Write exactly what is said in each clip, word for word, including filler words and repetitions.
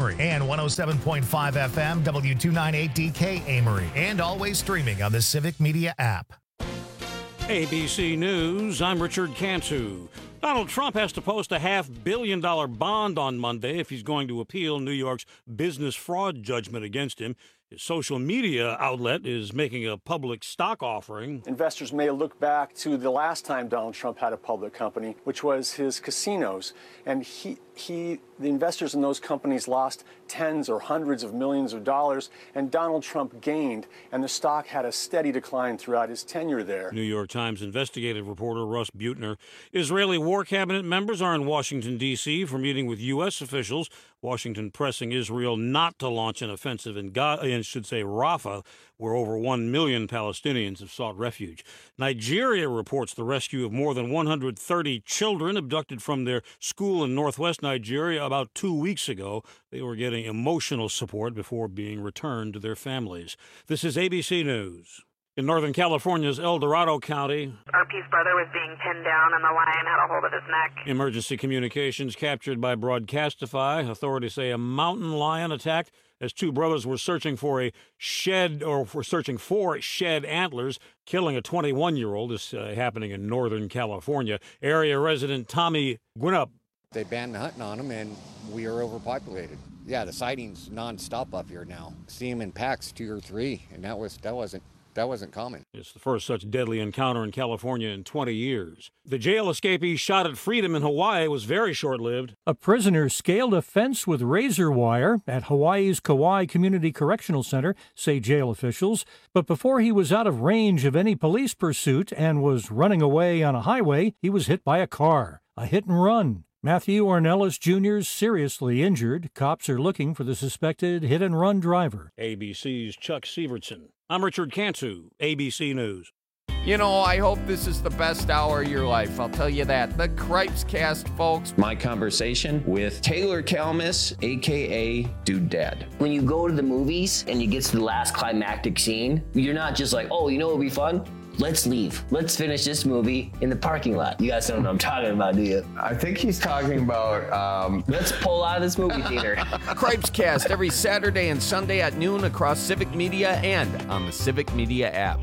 Amory, and one oh seven point five F M, W two ninety-eight D K Amory, and always streaming on the Civic Media app. A B C News, I'm Richard Cantu. Donald Trump has to post a half billion dollar bond on Monday if he's going to appeal New York's business fraud judgment against him. His social media outlet is making a public stock offering. Investors may look back to the last time Donald Trump had a public company, which was his casinos. And he, he, the investors in those companies lost tens or hundreds of millions of dollars, and Donald Trump gained, and the stock had a steady decline throughout his tenure there. New York Times investigative reporter Russ Buettner. Israeli war cabinet members are in Washington, D C for meeting with U S officials. Washington pressing Israel not to launch an offensive in Gaza, and should say Rafah, where over one million Palestinians have sought refuge. Nigeria reports the rescue of more than one hundred thirty children abducted from their school in northwest Nigeria about two weeks ago. They were getting emotional support before being returned to their families. This is A B C News. In Northern California's El Dorado County, our Peace brother was being pinned down and the lion had a hold of his neck. Emergency communications captured by Broadcastify. Authorities say a mountain lion attacked as two brothers were searching for a shed or were searching for shed antlers, killing a twenty-one-year-old. This uh, happening in Northern California. Area resident Tommy Gwinnett. They banned hunting on them, and we are overpopulated. Yeah, the sightings nonstop up here now. See them in packs, two or three, and that was that wasn't. That wasn't common. It's the first such deadly encounter in California in twenty years. The jail escapee shot at freedom in Hawaii was very short-lived. A prisoner scaled a fence with razor wire at Hawaii's Kauai Community Correctional Center, say jail officials. But before he was out of range of any police pursuit and was running away on a highway, he was hit by a car. A hit and run. Matthew Ornelas Junior is seriously injured. Cops are looking for the suspected hit-and-run driver. A B C's Chuck Severson. I'm Richard Cantu, A B C News. You know, I hope this is the best hour of your life. I'll tell you that. The Cripes Cast, folks. My conversation with Taylor Kalmus, a k a. Dude Dad. When you go to the movies and you get to the last climactic scene, you're not just like, oh, you know what would be fun? Let's leave. Let's finish this movie in the parking lot. You guys don't know what I'm talking about, do you? I think he's talking about... Um... Let's pull out of this movie theater. Cripes Cast every Saturday and Sunday at noon across Civic Media and on the Civic Media app.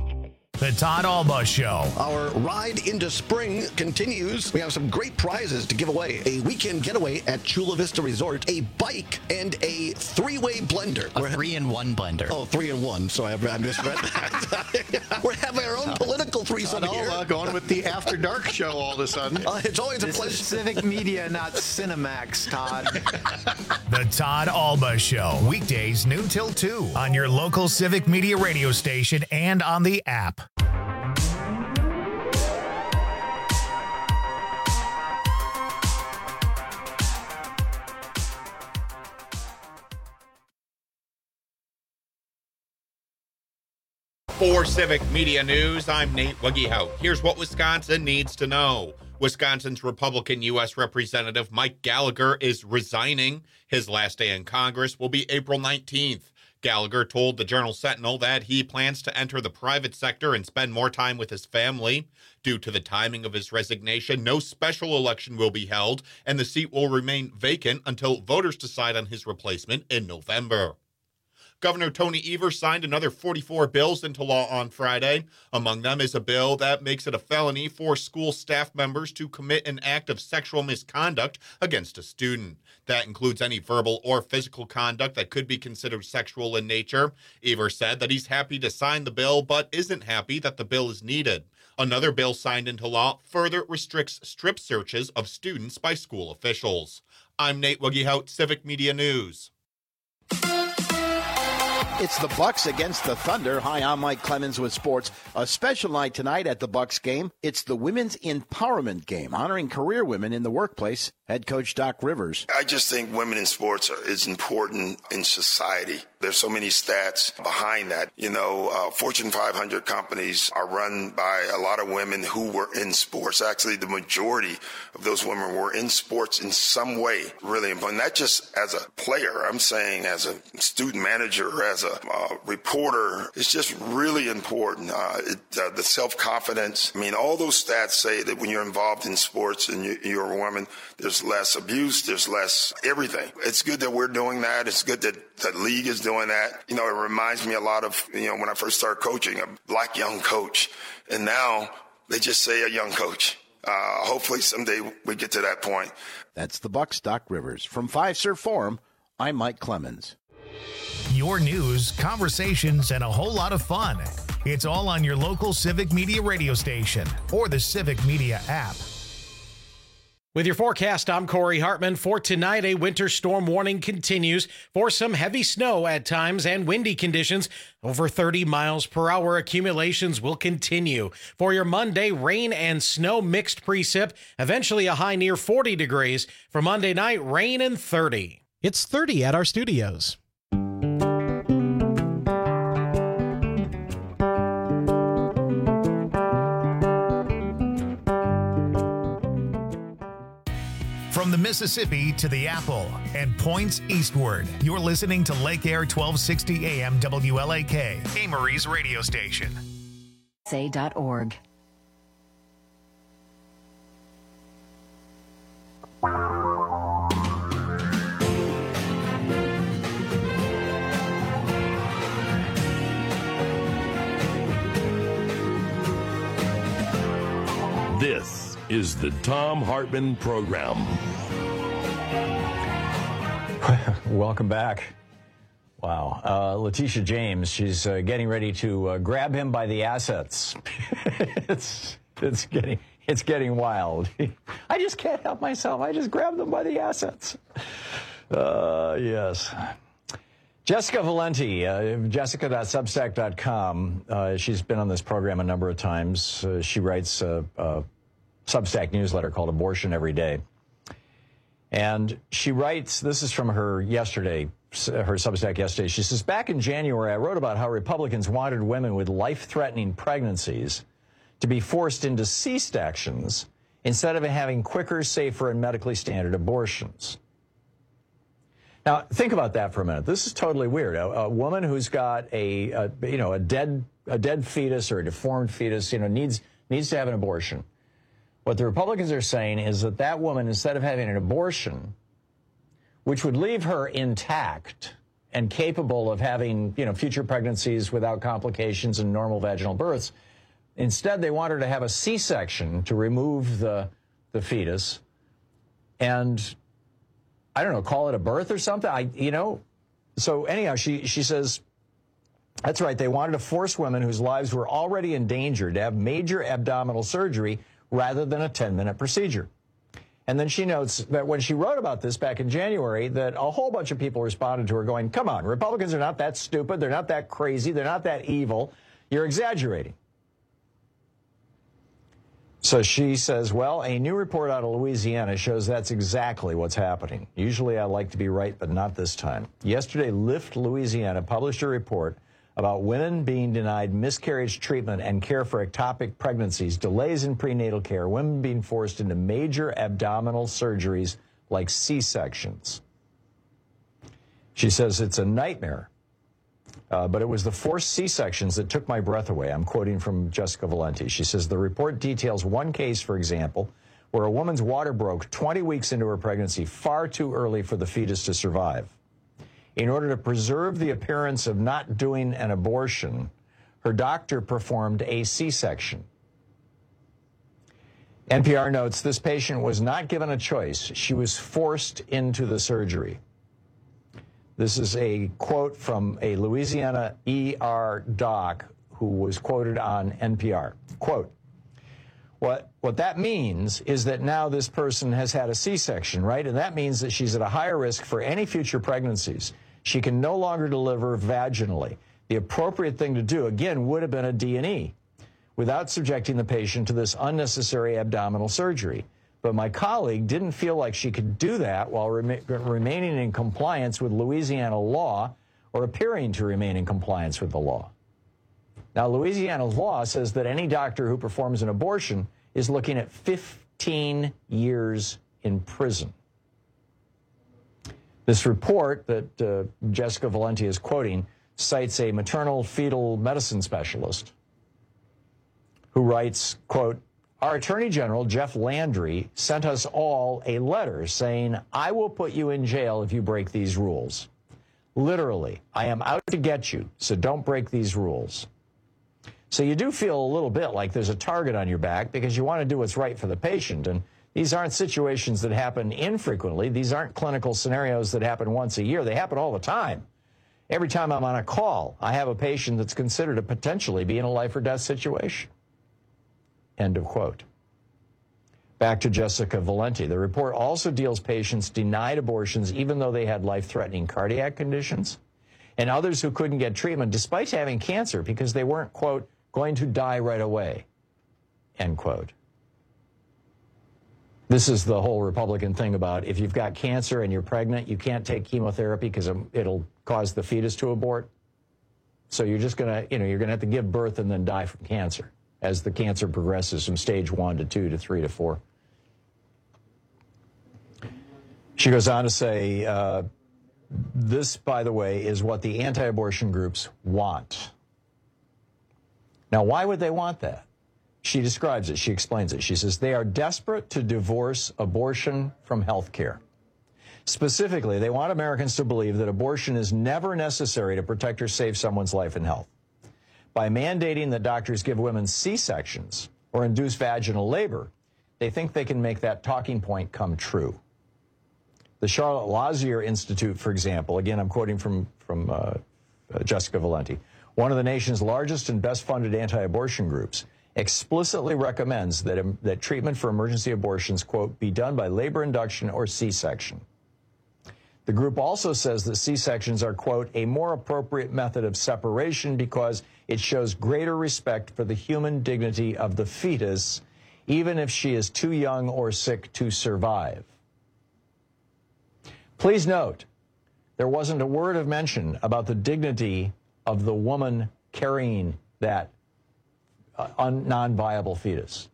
The Todd Alba Show. Our ride into spring continues. We have some great prizes to give away. A weekend getaway at Chula Vista Resort, a bike, and a three-way blender. A three-in-one blender. Oh, three-in-one. So I misread that. We're having our own political threesome Todd here. Alba going with the After Dark show all of a sudden. Uh, it's always this a pleasure. Is Civic Media, not Cinemax, Todd. The Todd Alba Show. Weekdays noon till two on your local Civic Media radio station and on the app. For Civic Media News, I'm Nate Wuggehout. Here's what Wisconsin needs to know. Wisconsin's Republican U S Representative Mike Gallagher is resigning. His last day in Congress will be April nineteenth. Gallagher told the Journal-Sentinel that he plans to enter the private sector and spend more time with his family. Due to the timing of his resignation, no special election will be held, and the seat will remain vacant until voters decide on his replacement in November. Governor Tony Evers signed another forty-four bills into law on Friday. Among them is a bill that makes it a felony for school staff members to commit an act of sexual misconduct against a student. That includes any verbal or physical conduct that could be considered sexual in nature. Evers said that he's happy to sign the bill, but isn't happy that the bill is needed. Another bill signed into law further restricts strip searches of students by school officials. I'm Nate Wuggehout, Civic Media News. It's the Bucks against the Thunder. Hi, I'm Mike Clemens with sports. A special night tonight at the Bucks game. It's the Women's Empowerment Game, honoring career women in the workplace. Head coach Doc Rivers. I just think women in sports are, is important in society. There's so many stats behind that. You know, uh, Fortune five hundred companies are run by a lot of women who were in sports. Actually, the majority of those women were in sports in some way. Really important. Not just as a player. I'm saying as a student manager, as a uh, reporter. It's just really important. Uh, it, uh, the self-confidence. I mean, all those stats say that when you're involved in sports and you, you're a woman, there's there's less abuse, there's less everything. It's good that we're doing that. It's good that the league is doing that. You know, it reminds me a lot of, you know, when I first started coaching, a black young coach. And now they just say a young coach. Uh, hopefully someday we get to that point. That's the Bucs' Doc Rivers. From Fiserv Forum, I'm Mike Clemens. Your news, conversations, and a whole lot of fun. It's all on your local Civic Media radio station or the Civic Media app. With your forecast, I'm Corey Hartman. For tonight, a winter storm warning continues for some heavy snow at times and windy conditions. Over thirty miles per hour accumulations will continue. For your Monday, rain and snow mixed precip, eventually a high near forty degrees. For Monday night, rain and thirty. It's thirty at our studios. From the Mississippi to the Apple and points eastward, you're listening to Lake Air twelve sixty A M W L A K, Amory's radio station. Say dot org. This is the Thom Hartmann Program. Welcome back. Wow. Uh, Letitia James, she's uh, getting ready to uh, grab him by the assets. it's it's getting it's getting wild. I just can't help myself. I just grab them by the assets. Uh, yes. Jessica Valenti, uh, jessica dot substack dot com. Uh, she's been on this program a number of times. Uh, she writes a, a Substack newsletter called Abortion Every Day. And she writes, this is from her yesterday, her Substack yesterday. She says, back in January, I wrote about how Republicans wanted women with life-threatening pregnancies to be forced into C-sections instead of having quicker, safer, and medically standard abortions. Now, think about that for a minute. This is totally weird. A, a woman who's got a, a, you know, a dead, a dead fetus or a deformed fetus, you know, needs needs to have an abortion. What the Republicans are saying is that that woman, instead of having an abortion, which would leave her intact and capable of having, you know, future pregnancies without complications and normal vaginal births, instead they want her to have a C-section to remove the the fetus and, I don't know, call it a birth or something. I, you know, so anyhow, she she says, that's right. They wanted to force women whose lives were already endangered to have major abdominal surgery rather than a ten-minute procedure. And then she notes that when she wrote about this back in January, that a whole bunch of people responded to her going, come on, Republicans are not that stupid. They're not that crazy. They're not that evil. You're exaggerating. So she says, well, a new report out of Louisiana shows that's exactly what's happening. Usually I like to be right, but not this time. Yesterday, Lift Louisiana published a report about women being denied miscarriage treatment and care for ectopic pregnancies, delays in prenatal care, women being forced into major abdominal surgeries like C-sections. She says it's a nightmare, uh, but it was the forced C-sections that took my breath away. I'm quoting from Jessica Valenti. She says the report details one case, for example, where a woman's water broke twenty weeks into her pregnancy, far too early for the fetus to survive. In order to preserve the appearance of not doing an abortion, her doctor performed a C-section. N P R notes this patient was not given a choice. She was forced into the surgery. This is a quote from a Louisiana E R doc who was quoted on N P R. Quote, What, what that means is that now this person has had a C-section, right? And that means that she's at a higher risk for any future pregnancies. She can no longer deliver vaginally. The appropriate thing to do, again, would have been a D and E without subjecting the patient to this unnecessary abdominal surgery. But my colleague didn't feel like she could do that while rem- remaining in compliance with Louisiana law or appearing to remain in compliance with the law. Now, Louisiana law says that any doctor who performs an abortion is looking at fifteen years in prison. This report that uh, Jessica Valenti is quoting cites a maternal fetal medicine specialist who writes, quote, Our Attorney General, Jeff Landry, sent us all a letter saying, I will put you in jail if you break these rules. Literally, I am out to get you, so don't break these rules. So you do feel a little bit like there's a target on your back because you want to do what's right for the patient. And these aren't situations that happen infrequently. These aren't clinical scenarios that happen once a year. They happen all the time. Every time I'm on a call, I have a patient that's considered to potentially be in a life or death situation. End of quote. Back to Jessica Valenti. The report also deals patients denied abortions even though they had life-threatening cardiac conditions, and others who couldn't get treatment despite having cancer because they weren't, quote, going to die right away, end quote. This is the whole Republican thing about if you've got cancer and you're pregnant, you can't take chemotherapy because it'll cause the fetus to abort. So you're just going to, you know, you're going to have to give birth and then die from cancer as the cancer progresses from stage one to two to three to four. She goes on to say, uh, this, by the way, is what the anti-abortion groups want. Now, why would they want that? She describes it. She explains it. She says, they are desperate to divorce abortion from health care. Specifically, they want Americans to believe that abortion is never necessary to protect or save someone's life and health. By mandating that doctors give women C-sections or induce vaginal labor, they think they can make that talking point come true. The Charlotte Lozier Institute, for example, again, I'm quoting from, from uh, uh, Jessica Valenti, one of the nation's largest and best-funded anti-abortion groups, explicitly recommends that, um, that treatment for emergency abortions, quote, be done by labor induction or C-section. The group also says that C-sections are, quote, a more appropriate method of separation because it shows greater respect for the human dignity of the fetus, even if she is too young or sick to survive. Please note, there wasn't a word of mention about the dignity of the woman carrying that uh, non-viable fetus.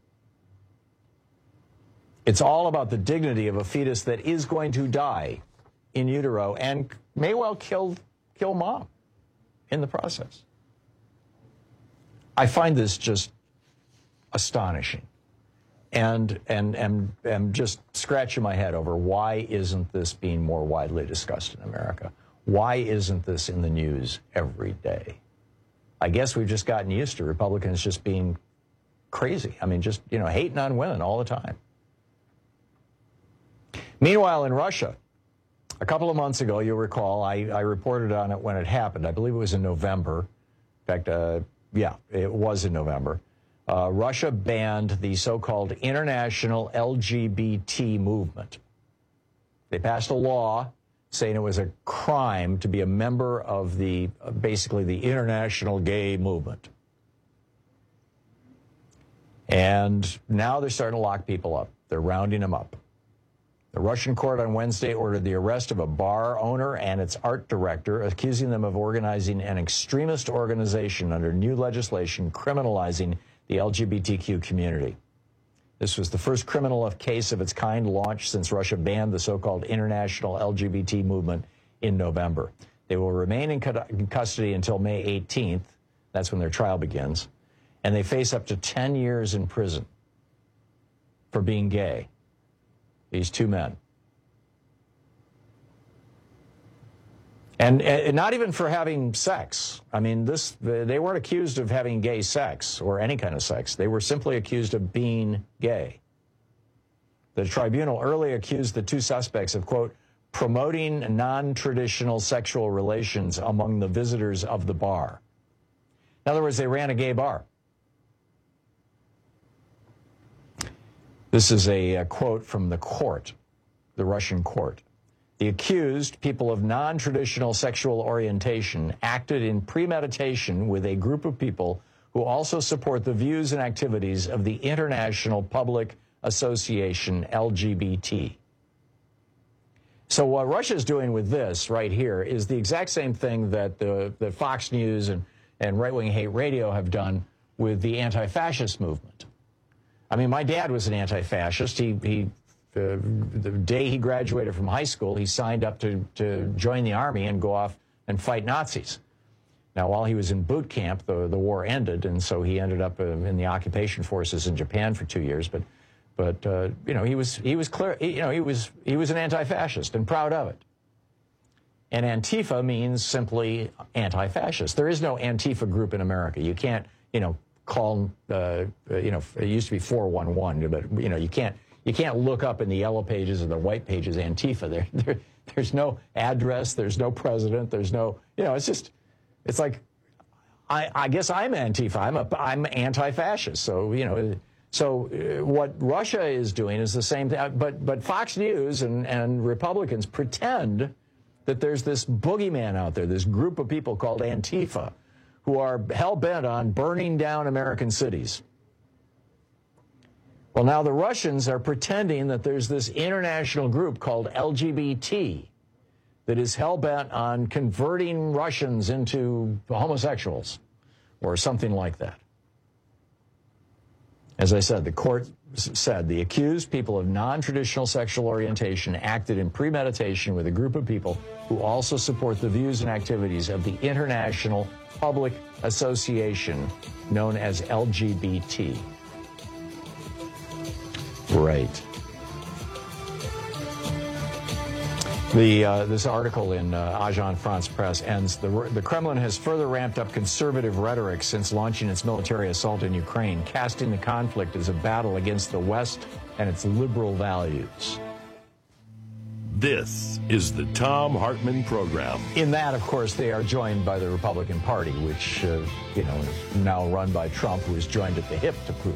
It's all about the dignity of a fetus that is going to die in utero and may well kill, kill mom in the process. I find this just astonishing. And, and, and, and just scratching my head over why isn't this being more widely discussed in America? Why isn't this in the news every day? I guess we've just gotten used to Republicans just being crazy. I mean, just, you know, hating on women all the time. Meanwhile, in Russia, a couple of months ago, you'll recall, I, I reported on it when it happened. I believe it was in November. In fact, uh, yeah, it was in November. Uh, Russia banned the so-called international L G B T movement. They passed a law saying it was a crime to be a member of the, uh, basically the international gay movement. And now they're starting to lock people up. They're rounding them up. The Russian court on Wednesday ordered the arrest of a bar owner and its art director, accusing them of organizing an extremist organization under new legislation criminalizing the L G B T Q community. This was the first criminal case of its kind launched since Russia banned the so-called international L G B T movement in November. They will remain in, cu- in custody until May eighteenth. That's when their trial begins. And they face up to ten years in prison for being gay. These two men. And, and not even for having sex. I mean, this they weren't accused of having gay sex or any kind of sex. They were simply accused of being gay. The tribunal early accused the two suspects of, quote, promoting non-traditional sexual relations among the visitors of the bar. In other words, they ran a gay bar. This is a, a quote from the court, the Russian court. The accused, people of non-traditional sexual orientation, acted in premeditation with a group of people who also support the views and activities of the International Public Association L G B T. So what Russia's doing with this right here is the exact same thing that the that Fox News and, and right-wing hate radio have done with the anti-fascist movement. I mean, my dad was an anti-fascist. He, he uh, the day he graduated from high school, he signed up to, to join the army and go off and fight Nazis. Now, while he was in boot camp, the, the war ended, and so he ended up uh, in the occupation forces in Japan for two years. But, but uh, you know, he was he was clear. You know, he was he was an anti-fascist and proud of it. And Antifa means simply anti-fascist. There is no Antifa group in America. You can't, you know, call, uh, you know, it used to be four one one, but you know, you can't you can't look up in the yellow pages or the white pages Antifa. There, there there's no address. There's no president. There's no, you know, it's just. It's like, I, I guess I'm Antifa. I'm a, I'm anti-fascist. So you know, so uh, what Russia is doing is the same thing. But but Fox News and and Republicans pretend that there's this boogeyman out there, this group of people called Antifa, who are hell bent on burning down American cities. Well, now the Russians are pretending that there's this international group called L G B T. That is hell-bent on converting Russians into homosexuals or something like that. As I said, the court said the accused, people of non-traditional sexual orientation, acted in premeditation with a group of people who also support the views and activities of the International Public Association known as L G B T. Right. The, uh, this article in uh, Agence France-Presse ends, the, the Kremlin has further ramped up conservative rhetoric since launching its military assault in Ukraine, casting the conflict as a battle against the West and its liberal values. This is the Thom Hartmann Program. In that, of course, they are joined by the Republican Party, which, uh, you know, is now run by Trump, who is joined at the hip to Putin.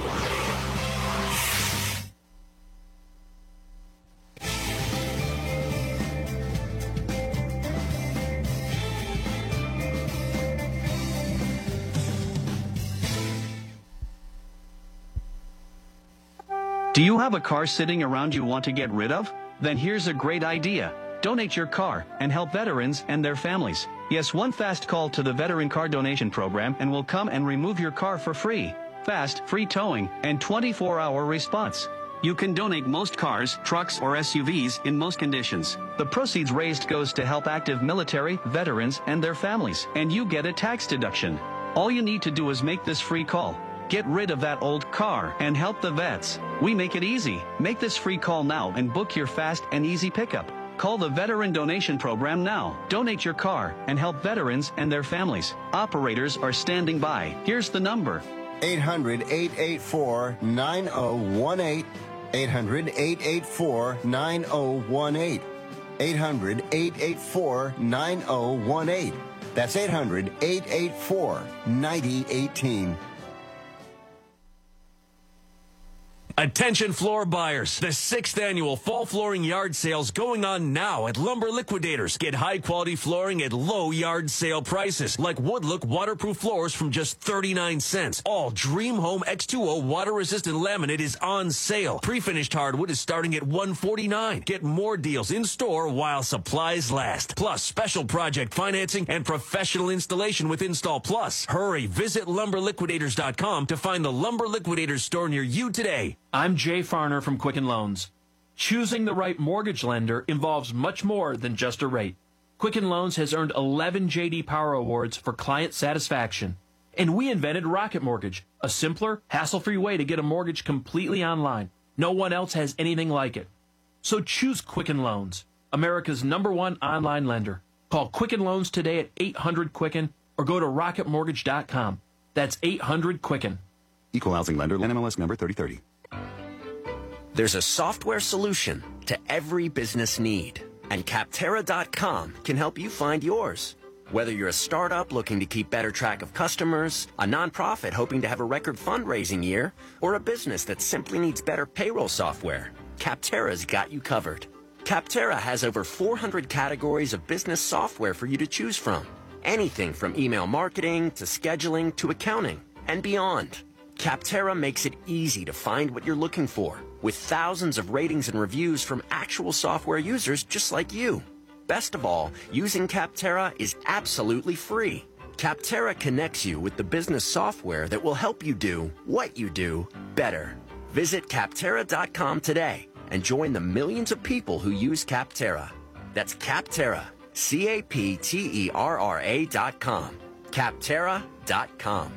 Do you have a car sitting around you want to get rid of? Then here's a great idea. Donate your car and help veterans and their families. Yes, one fast call to the Veteran Car Donation Program and we'll come and remove your car for free. Fast, free towing, and twenty-four hour response. You can donate most cars, trucks, or S U Vs in most conditions. The proceeds raised goes to help active military, veterans, and their families, and you get a tax deduction. All you need to do is make this free call. Get rid of that old car and help the vets. We make it easy. Make this free call now and book your fast and easy pickup. Call the Veteran Donation Program now. Donate your car and help veterans and their families. Operators are standing by. Here's the number. eight hundred, eight eight four, nine oh one eight. eight hundred, eight eight four, nine oh one eight. eight hundred, eight eight four, nine oh one eight. That's eight hundred, eight eight four, nine oh one eight. Attention floor buyers, the sixth annual fall flooring yard sale's going on now at Lumber Liquidators. Get high quality flooring at low yard sale prices, like Woodlook waterproof floors from just thirty-nine cents. All Dream Home X two O water resistant laminate is on sale. Pre-finished hardwood is starting at one forty-nine. Get more deals in store while supplies last. Plus special project financing and professional installation with Install Plus. Hurry, visit lumber liquidators dot com to find the Lumber Liquidators store near you today. I'm Jay Farner from Quicken Loans. Choosing the right mortgage lender involves much more than just a rate. Quicken Loans has earned eleven J D Power Awards for client satisfaction. And we invented Rocket Mortgage, a simpler, hassle-free way to get a mortgage completely online. No one else has anything like it. So choose Quicken Loans, America's number one online lender. Call Quicken Loans today at eight hundred Quicken or go to rocket mortgage dot com. That's eight hundred Quicken. Equal housing lender, N M L S number thirty thirty. There's a software solution to every business need, and Capterra dot com can help you find yours. Whether you're a startup looking to keep better track of customers, a nonprofit hoping to have a record fundraising year, or a business that simply needs better payroll software, Capterra's got you covered. Capterra has over four hundred categories of business software for you to choose from. Anything from email marketing to scheduling to accounting and beyond. Capterra makes it easy to find what you're looking for, with thousands of ratings and reviews from actual software users just like you. Best of all, using Capterra is absolutely free. Capterra connects you with the business software that will help you do what you do better. Visit Capterra dot com today and join the millions of people who use Capterra. That's Capterra, C A P T E R R A dot com. Capterra dot com.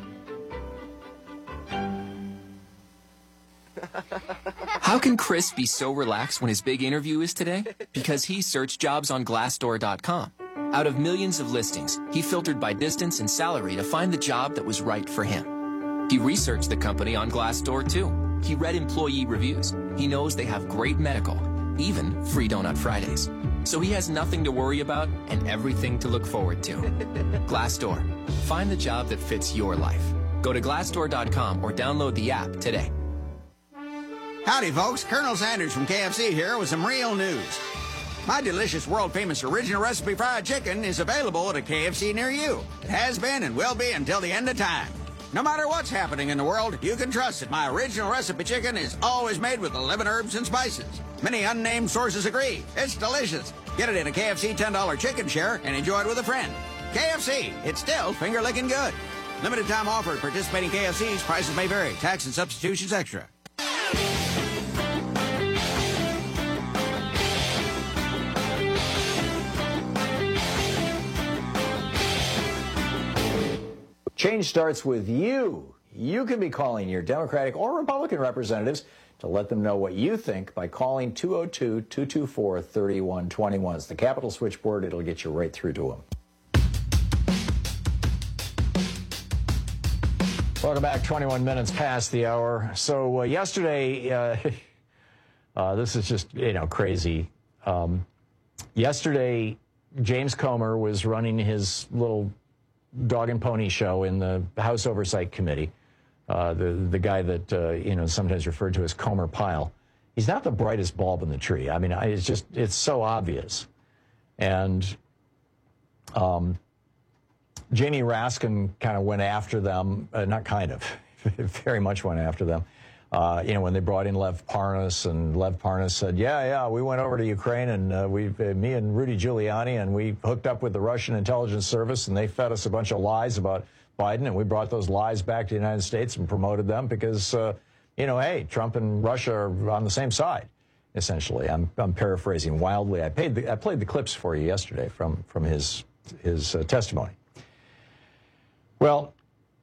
How can Chris be so relaxed when his big interview is today? Because he searched jobs on Glassdoor dot com. Out of millions of listings, he filtered by distance and salary to find the job that was right for him. He researched the company on Glassdoor too. He read employee reviews. He knows they have great medical, even free Donut Fridays. So he has nothing to worry about and everything to look forward to. Glassdoor. Find the job that fits your life. Go to Glassdoor dot com or download the app today. Howdy, folks. Colonel Sanders from K F C here with some real news. My delicious world-famous original recipe fried chicken is available at a K F C near you. It has been and will be until the end of time. No matter what's happening in the world, you can trust that my original recipe chicken is always made with eleven herbs and spices. Many unnamed sources agree. It's delicious. Get it in a K F C ten dollar chicken share and enjoy it with a friend. K F C, it's still finger-licking good. Limited time offer at participating K F Cs. Prices may vary. Tax and substitutions extra. Change starts with you. You can be calling your Democratic or Republican representatives to let them know what you think by calling two oh two, two two four, three one two one. It's the Capitol switchboard. It'll get you right through to them. Welcome back. twenty-one minutes past the hour. So uh, yesterday, uh, uh, this is just, you know, crazy. Um, yesterday, James Comer was running his little dog and pony show in the House Oversight Committee. Uh, the the guy that uh, you know sometimes referred to as Comer Pyle. He's not the brightest bulb in the tree. I mean, I, it's just it's so obvious. And um, Jamie Raskin kind of went after them. Uh, not kind of, very much went after them. Uh, you know, when they brought in Lev Parnas, and Lev Parnas said, yeah, yeah, we went over to Ukraine, and uh, we, uh, me and Rudy Giuliani, and we hooked up with the Russian intelligence service, and they fed us a bunch of lies about Biden, and we brought those lies back to the United States and promoted them because, uh, you know, hey, Trump and Russia are on the same side, essentially. I'm, I'm paraphrasing wildly. I, paid the, I played the clips for you yesterday from, from his, his uh, testimony. Well,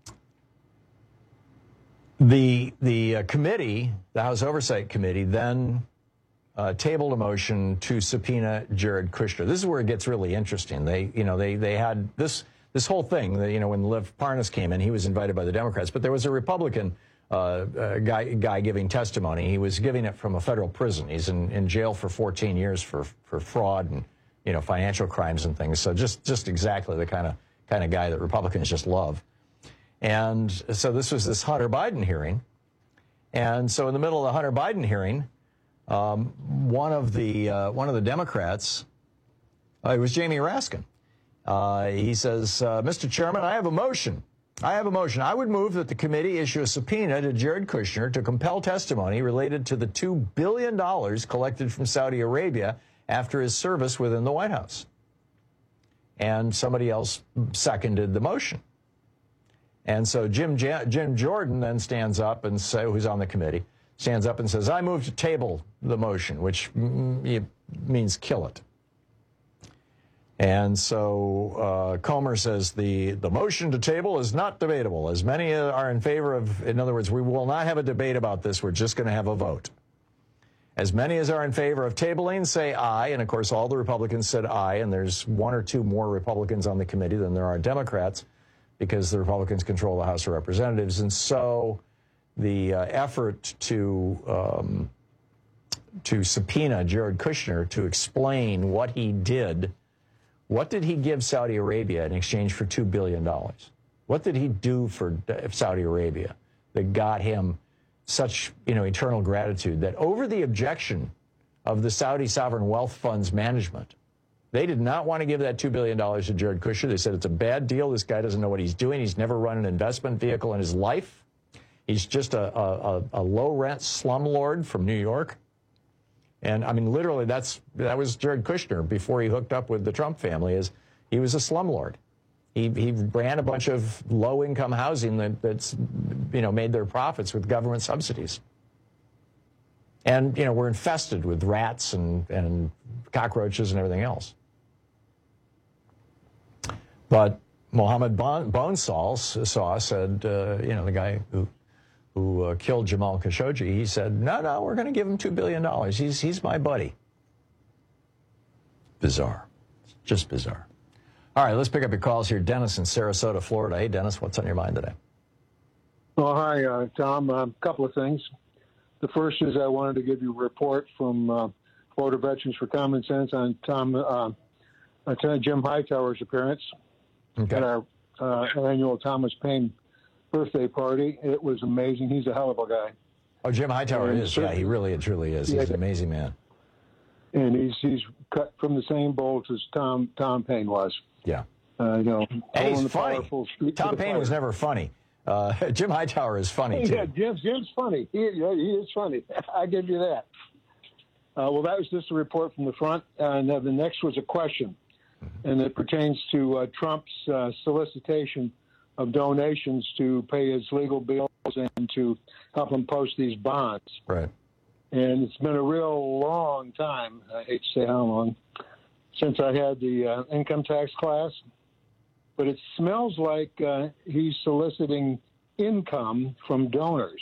The the uh, committee, the House Oversight Committee, then uh, tabled a motion to subpoena Jared Kushner. This is where it gets really interesting. They, you know, they they had this this whole thing. That, you know, when Lev Parnas came in, he was invited by the Democrats, but there was a Republican uh, uh, guy guy giving testimony. He was giving it from a federal prison. He's in, in jail for fourteen years for for fraud and you know financial crimes and things. So just just exactly the kind of kind of guy that Republicans just love. And so this was this Hunter Biden hearing. And so in the middle of the Hunter Biden hearing, um, one of the uh, one of the Democrats, uh, it was Jamie Raskin. Uh, he says, uh, Mister Chairman, I have a motion. I have a motion. I would move that the committee issue a subpoena to Jared Kushner to compel testimony related to the two billion dollars collected from Saudi Arabia after his service within the White House. And somebody else seconded the motion. And so Jim Jim Jordan then stands up and say, who's on the committee, stands up and says, I move to table the motion, which m- means kill it. And so uh, Comer says the, the motion to table is not debatable. As many are in favor of, in other words, we will not have a debate about this. We're just going to have a vote. As many as are in favor of tabling say aye. And, of course, all the Republicans said aye. And there's one or two more Republicans on the committee than there are Democrats, because the Republicans control the House of Representatives. And so the uh, effort to um, to subpoena Jared Kushner to explain what he did, what did he give Saudi Arabia in exchange for two billion dollars? What did he do for Saudi Arabia that got him such, you know, eternal gratitude that over the objection of the Saudi Sovereign Wealth Fund's management, they did not want to give that two billion dollars to Jared Kushner. They said it's a bad deal. This guy doesn't know what he's doing. He's never run an investment vehicle in his life. He's just a, a, a low-rent slumlord from New York. And, I mean, literally, that's that was Jared Kushner before he hooked up with the Trump family. Is he was a slumlord. He, he ran a bunch of low-income housing that, that's, you know, made their profits with government subsidies. And, you know, we're infested with rats and, and cockroaches and everything else. But Mohammed bon- Bonesaw saw, said, uh, you know, the guy who who uh, killed Jamal Khashoggi, he said, no, no, we're going to give him two billion dollars. He's, he's my buddy. Bizarre. Just bizarre. All right, let's pick up your calls here. Dennis in Sarasota, Florida. Hey, Dennis, what's on your mind today? Well, hi, uh, Tom. A um, couple of things. The first is I wanted to give you a report from uh, Florida Veterans for Common Sense on Tom uh, uh, Jim Hightower's appearance okay. at our uh, annual Thomas Paine birthday party. It was amazing. He's a hell of a guy. Oh, Jim Hightower and is. Yeah, he really and truly is. Yeah, he's an amazing man. And he's he's cut from the same bolt as Tom Tom Paine was. Yeah. Uh, you know, and he's funny. Tom Paine was never funny. Uh, Jim Hightower is funny, too. Yeah, Jim's, Jim's funny. He, yeah, he is funny. I give you that. Uh, well, that was just a report from the front. And uh, the next was a question, and it pertains to uh, Trump's uh, solicitation of donations to pay his legal bills and to help him post these bonds. Right. And it's been a real long time, I hate to say how long, since I had the uh, income tax class. But it smells like uh, he's soliciting income from donors.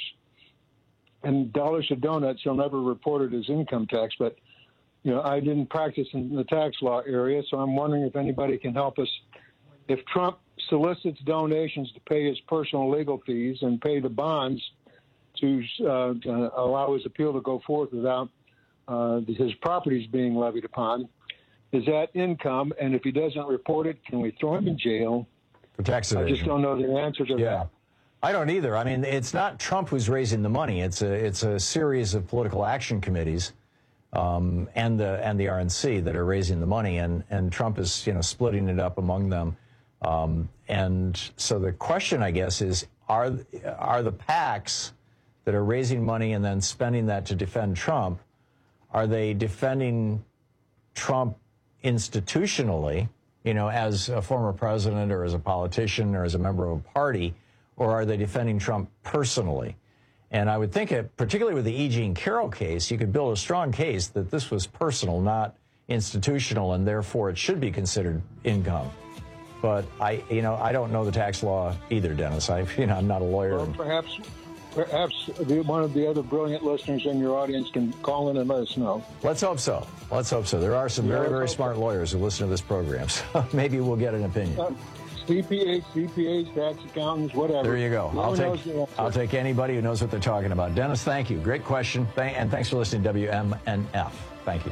And dollars to donuts, he'll never report it as income tax. But, you know, I didn't practice in the tax law area, so I'm wondering if anybody can help us. If Trump solicits donations to pay his personal legal fees and pay the bonds to uh, uh, allow his appeal to go forth without uh, his properties being levied upon, is that income? And if he doesn't report it, can we throw him in jail? For tax evasion. I just don't know the answer to yeah. that. I don't either. I mean, it's not Trump who's raising the money. It's a it's a series of political action committees um, and the and the R N C that are raising the money, and and Trump is you know splitting it up among them. Um, and so the question, I guess, is are are the PACs that are raising money and then spending that to defend Trump, are they defending Trump institutionally, you know, as a former president or as a politician or as a member of a party, or are they defending Trump personally? And I would think, it, particularly with the E. Jean Carroll case, you could build a strong case that this was personal, not institutional, and therefore it should be considered income. But I, you know, I don't know the tax law either, Dennis. I, you know, I'm not a lawyer. Well, perhaps, perhaps the, one of the other brilliant listeners in your audience can call in and let us know. Let's hope so. Let's hope so. There are some yeah, very, very so. smart lawyers who listen to this program, so maybe we'll get an opinion. Uh, C P As, C P As, tax accountants, whatever. There you go. I'll take, I'll take anybody who knows what they're talking about. Dennis, thank you. Great question. Thank, and thanks for listening to W M N F. Thank you.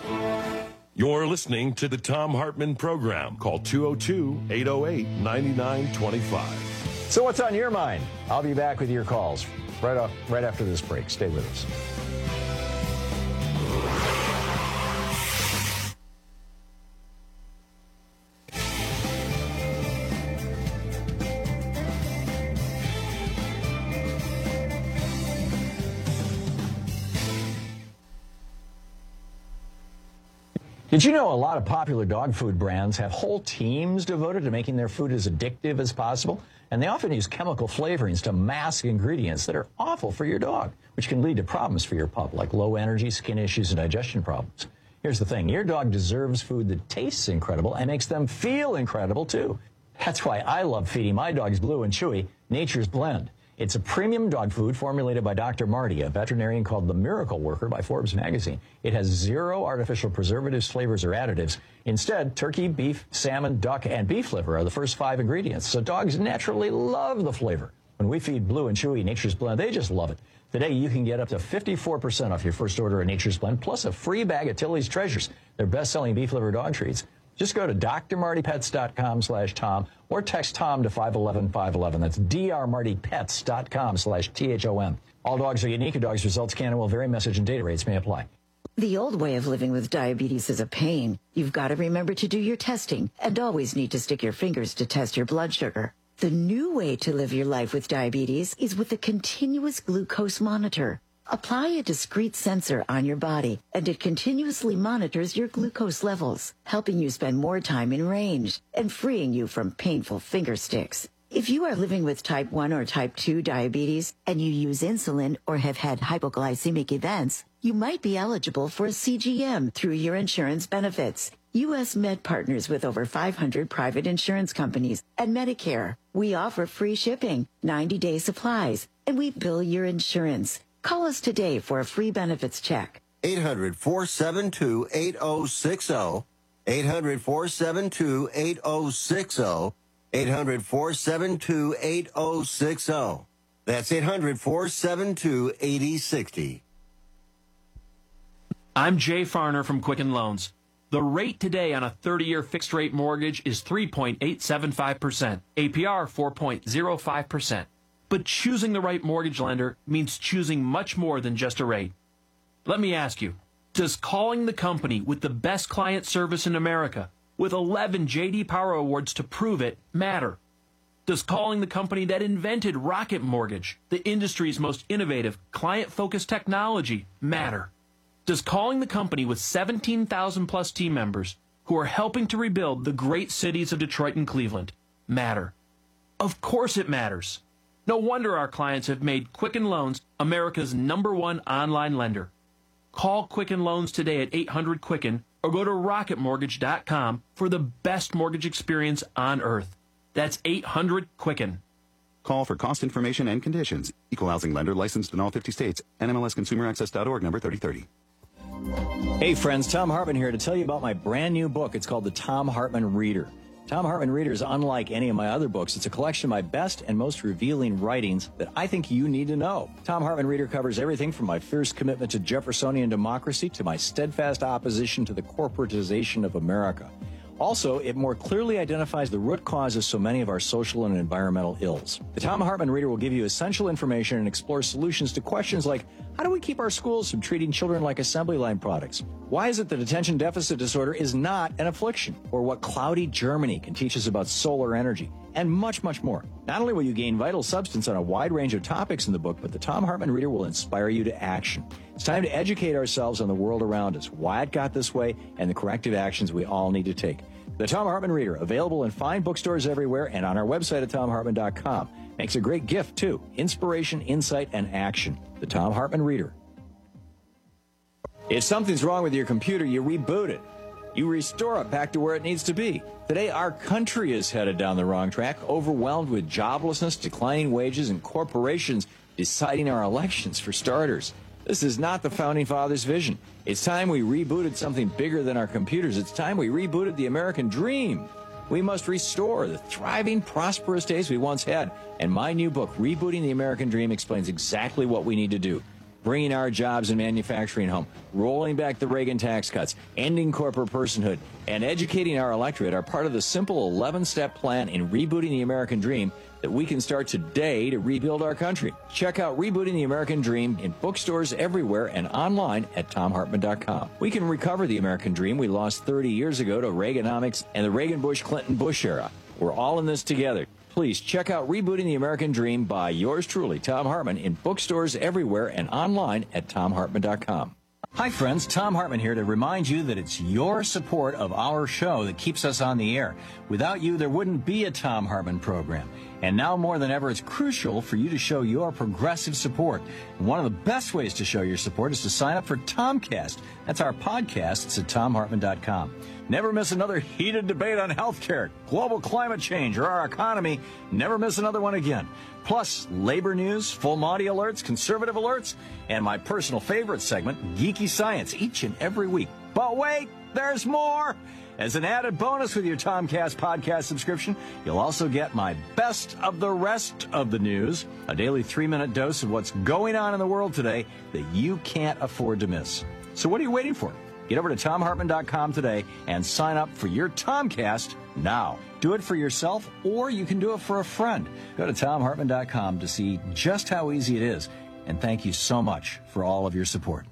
You're listening to the Thom Hartmann Program. Call two oh two, eight oh eight, nine nine two five. So what's on your mind? I'll be back with your calls right off, right after this break. Stay with us. Did you know a lot of popular dog food brands have whole teams devoted to making their food as addictive as possible? And they often use chemical flavorings to mask ingredients that are awful for your dog, which can lead to problems for your pup, like low energy, skin issues, and digestion problems. Here's the thing. Your dog deserves food that tastes incredible and makes them feel incredible, too. That's why I love feeding my dogs Blue and Chewy Nature's Blend. It's a premium dog food formulated by Doctor Marty, a veterinarian called the Miracle Worker by Forbes magazine. It has zero artificial preservatives, flavors, or additives. Instead, turkey, beef, salmon, duck, and beef liver are the first five ingredients, so dogs naturally love the flavor. When we feed Blue and Chewy Nature's Blend, they just love it. Today, you can get up to fifty-four percent off your first order of Nature's Blend, plus a free bag of Tilly's Treasures, their best-selling beef liver dog treats. Just go to d r marty pets dot com slash Tom or text Tom to five one one five one one. That's d r marty pets dot com slash T H O M. All dogs are unique. A dog's results can and will vary. Message and data rates may apply. The old way of living with diabetes is a pain. You've got to remember to do your testing and always need to stick your fingers to test your blood sugar. The new way to live your life with diabetes is with a continuous glucose monitor. Apply a discrete sensor on your body, and it continuously monitors your glucose levels, helping you spend more time in range and freeing you from painful finger sticks. If you are living with type one or type two diabetes and you use insulin or have had hypoglycemic events, you might be eligible for a C G M through your insurance benefits. U S Med partners with over five hundred private insurance companies and Medicare. We offer free shipping, ninety-day supplies, and we bill your insurance. Call us today for a free benefits check. eight hundred, four seven two, eight oh six oh. eight hundred, four seven two, eight oh six oh. eight hundred, four seven two, eight oh six oh. That's eight hundred, four seven two, eight oh six oh. I'm Jay Farner from Quicken Loans. The rate today on a thirty-year fixed-rate mortgage is three point eight seven five percent, A P R four point zero five percent. But choosing the right mortgage lender means choosing much more than just a rate. Let me ask you, does calling the company with the best client service in America, with eleven J D Power Awards to prove it, matter? Does calling the company that invented Rocket Mortgage, the industry's most innovative, client-focused technology, matter? Does calling the company with seventeen thousand plus team members who are helping to rebuild the great cities of Detroit and Cleveland matter? Of course it matters. No wonder our clients have made Quicken Loans America's number one online lender. Call Quicken Loans today at eight hundred Quicken or go to rocket mortgage dot com for the best mortgage experience on earth. That's eight hundred Quicken. Call for cost information and conditions. Equal housing lender licensed in all fifty states. N M L S consumer access dot org number thirty thirty. Hey friends, Tom Hartman here to tell you about my brand new book. It's called The Tom Hartman Reader. Tom Hartman Reader is unlike any of my other books. It's a collection of my best and most revealing writings that I think you need to know. Tom Hartman Reader covers everything from my fierce commitment to Jeffersonian democracy to my steadfast opposition to the corporatization of America. Also, it more clearly identifies the root cause of so many of our social and environmental ills. The Tom Hartman Reader will give you essential information and explore solutions to questions like, how do we keep our schools from treating children like assembly line products? Why is it that attention deficit disorder is not an affliction? Or what cloudy Germany can teach us about solar energy? And much, much more. Not only will you gain vital substance on a wide range of topics in the book, but the Tom Hartman Reader will inspire you to action. It's time to educate ourselves on the world around us, why it got this way, and the corrective actions we all need to take. The Tom Hartman Reader, available in fine bookstores everywhere and on our website at tom hartman dot com. Makes a great gift, too. Inspiration, insight, and action. The Tom Hartman Reader. If something's wrong with your computer, you reboot it. You restore it back to where it needs to be. Today, our country is headed down the wrong track, overwhelmed with joblessness, declining wages, and corporations deciding our elections for starters. This is not the Founding Fathers' vision. It's time we rebooted something bigger than our computers. It's time we rebooted the American dream. We must restore the thriving, prosperous days we once had. And my new book, Rebooting the American Dream, explains exactly what we need to do. Bringing our jobs and manufacturing home, rolling back the Reagan tax cuts, ending corporate personhood, and educating our electorate are part of the simple eleven-step plan in rebooting the American dream that we can start today to rebuild our country. Check out Rebooting the American Dream in bookstores everywhere and online at tom hartman dot com. We can recover the American dream we lost thirty years ago to Reaganomics and the Reagan-Bush-Clinton-Bush era. We're all in this together. Please check out Rebooting the American Dream by yours truly, Tom Hartman, in bookstores everywhere and online at tom hartman dot com. Hi friends, Tom Hartman here to remind you that it's your support of our show that keeps us on the air. Without you, there wouldn't be a Tom Hartman program. And now more than ever, it's crucial for you to show your progressive support. And one of the best ways to show your support is to sign up for Tomcast. That's our podcast. It's at tom hartman dot com. Never miss another heated debate on healthcare, global climate change, or our economy. Never miss another one again. Plus, labor news, full Monty alerts, conservative alerts, and my personal favorite segment, Geeky Science, each and every week. But wait, there's more! As an added bonus with your Tomcast podcast subscription, you'll also get my best of the rest of the news, a daily three-minute dose of what's going on in the world today that you can't afford to miss. So what are you waiting for? Get over to tom hartman dot com today and sign up for your Tomcast now. Do it for yourself, or you can do it for a friend. Go to tom hartman dot com to see just how easy it is. And thank you so much for all of your support.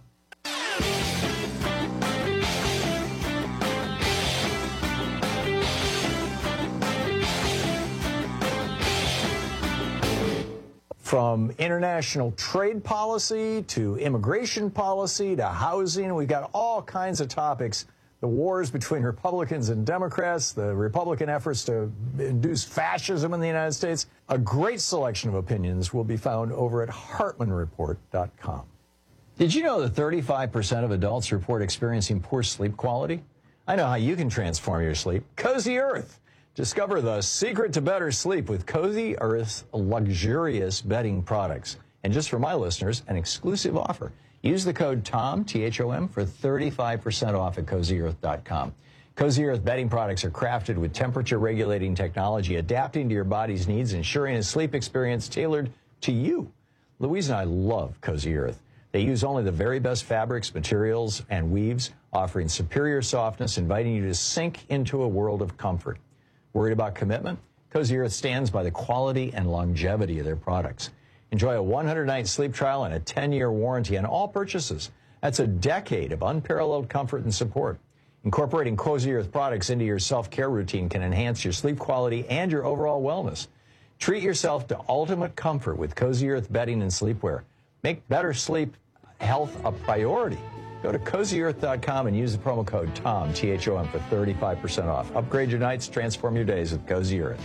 From international trade policy to immigration policy to housing, we've got all kinds of topics. The wars between Republicans and Democrats, the Republican efforts to induce fascism in the United States. A great selection of opinions will be found over at hartman report dot com. Did you know that thirty-five percent of adults report experiencing poor sleep quality? I know how you can transform your sleep. Cozy Earth. Discover the secret to better sleep with Cozy Earth's luxurious bedding products. And just for my listeners, an exclusive offer. Use the code TOM, T H O M, for thirty-five percent off at cozy earth dot com. Cozy Earth bedding products are crafted with temperature-regulating technology, adapting to your body's needs, ensuring a sleep experience tailored to you. Louise and I love Cozy Earth. They use only the very best fabrics, materials, and weaves, offering superior softness, inviting you to sink into a world of comfort. Worried about commitment? Cozy Earth stands by the quality and longevity of their products. Enjoy a one hundred night sleep trial and a ten year warranty on all purchases. That's a decade of unparalleled comfort and support. Incorporating Cozy Earth products into your self-care routine can enhance your sleep quality and your overall wellness. Treat yourself to ultimate comfort with Cozy Earth bedding and sleepwear. Make better sleep health a priority. Go to cozy earth dot com and use the promo code TOM, T H O M, for thirty-five percent off. Upgrade your nights, transform your days with Cozy Earth.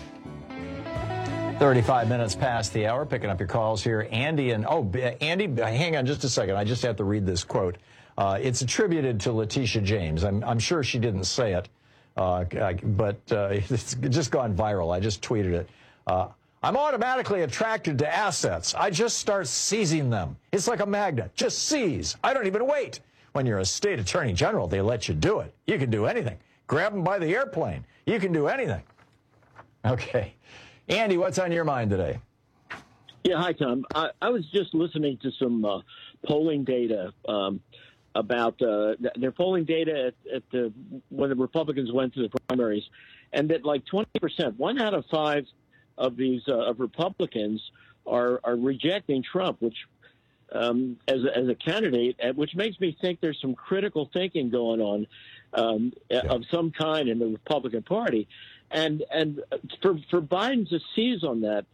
thirty-five minutes past the hour, picking up your calls here. Andy and, oh, Andy, hang on just a second. I just have to read this quote. Uh, it's attributed to Letitia James. I'm, I'm sure she didn't say it, uh, but uh, it's just gone viral. I just tweeted it. Uh, I'm automatically attracted to assets. I just start seizing them. It's like a magnet. Just seize. I don't even wait. When you're a state attorney general, they let you do it. You can do anything. Grab them by the airplane. You can do anything. Okay. Andy, what's on your mind today? Yeah, hi, Tom. I, I was just listening to some uh, polling data um, about uh, their polling data at, at the when the Republicans went to the primaries, and that like twenty percent, one out of five of these uh, of Republicans are are rejecting Trump, which um, as a, as a candidate, which makes me think there's some critical thinking going on um, yeah. of some kind in the Republican Party. And and for for Biden to seize on that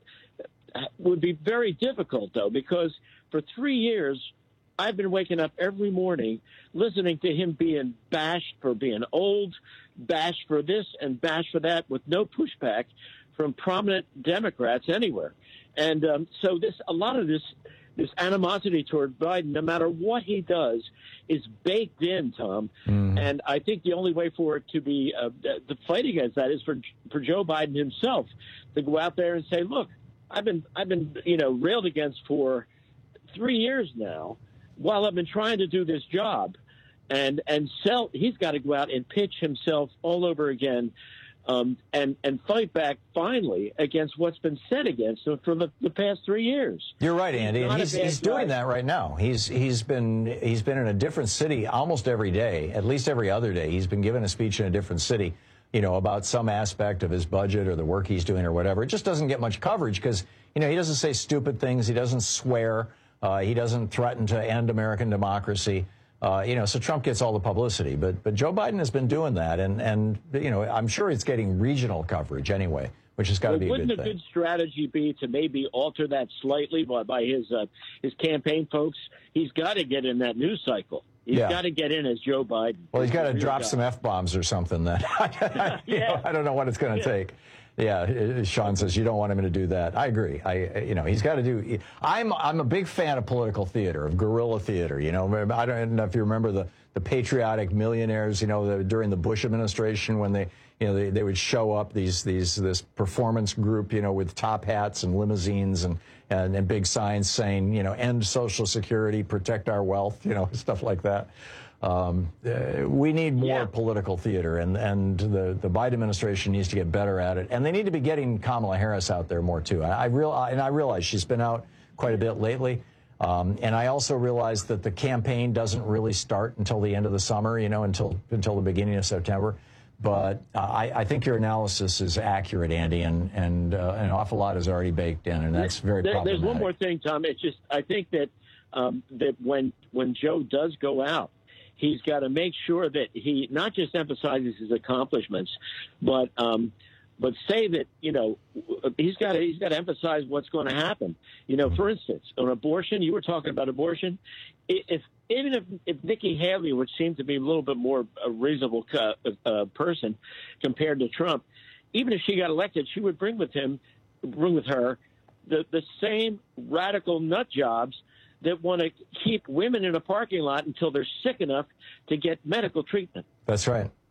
would be very difficult, though, because for three years I've been waking up every morning listening to him being bashed for being old, bashed for this and bashed for that, with no pushback from prominent Democrats anywhere. And um, so this a lot of this this animosity toward Biden, no matter what he does, is baked in, Tom. Mm. And I think the only way for it to be uh, the fight against that is for for Joe Biden himself to go out there and say, "Look, I've been I've been you know railed against for three years now, while I've been trying to do this job," and and sell. He's got to go out and pitch himself all over again. Um, and, and fight back finally against what's been said against him for the, the past three years. You're right, Andy, and he's, he's doing that right now. He's he's been he's been in a different city almost every day, at least every other day. He's been giving a speech in a different city, you know, about some aspect of his budget or the work he's doing or whatever. It just doesn't get much coverage because, you know, he doesn't say stupid things. He doesn't swear. Uh, he doesn't threaten to end American democracy. Uh, you know, so Trump gets all the publicity, but but Joe Biden has been doing that, and and you know, I'm sure it's getting regional coverage anyway, which has got to well, be a good thing. Wouldn't a good strategy be to maybe alter that slightly by, by his uh, his campaign folks? He's got to get in that news cycle. He's yeah. got to get in as Joe Biden. Well, he's got to drop guy. some F-bombs or something. Then yeah. know, I don't know what it's going to yeah. take. Yeah, Sean says you don't want him to do that. I agree. I, you know, he's got to do. I'm, I'm a big fan of political theater, of guerrilla theater. You know, I don't know if you remember the, the patriotic millionaires. You know, the, during the Bush administration when they, you know, they, they would show up these these this performance group, you know, with top hats and limousines and, and and big signs saying, you know, end Social Security, protect our wealth, you know, stuff like that. Um, uh, we need more yeah. political theater, and, and the, the Biden administration needs to get better at it. And they need to be getting Kamala Harris out there more, too. I, I real, and I realize she's been out quite a bit lately. Um, and I also realize that the campaign doesn't really start until the end of the summer, you know, until until the beginning of September. But uh, I, I think your analysis is accurate, Andy, and, and uh, an awful lot is already baked in, and that's very there, problematic. There's one more thing, Tom. It's just I think that um, that when when Joe does go out, he's got to make sure that he not just emphasizes his accomplishments, but um, but say that, you know, he's got to he's got to emphasize what's going to happen. You know, for instance, on abortion, you were talking about abortion. If even if, if Nikki Haley, which seemed to be a little bit more a reasonable uh, uh, person compared to Trump, even if she got elected, she would bring with him, bring with her, the the same radical nut jobs that want to keep women in a parking lot until they're sick enough to get medical treatment. That's right.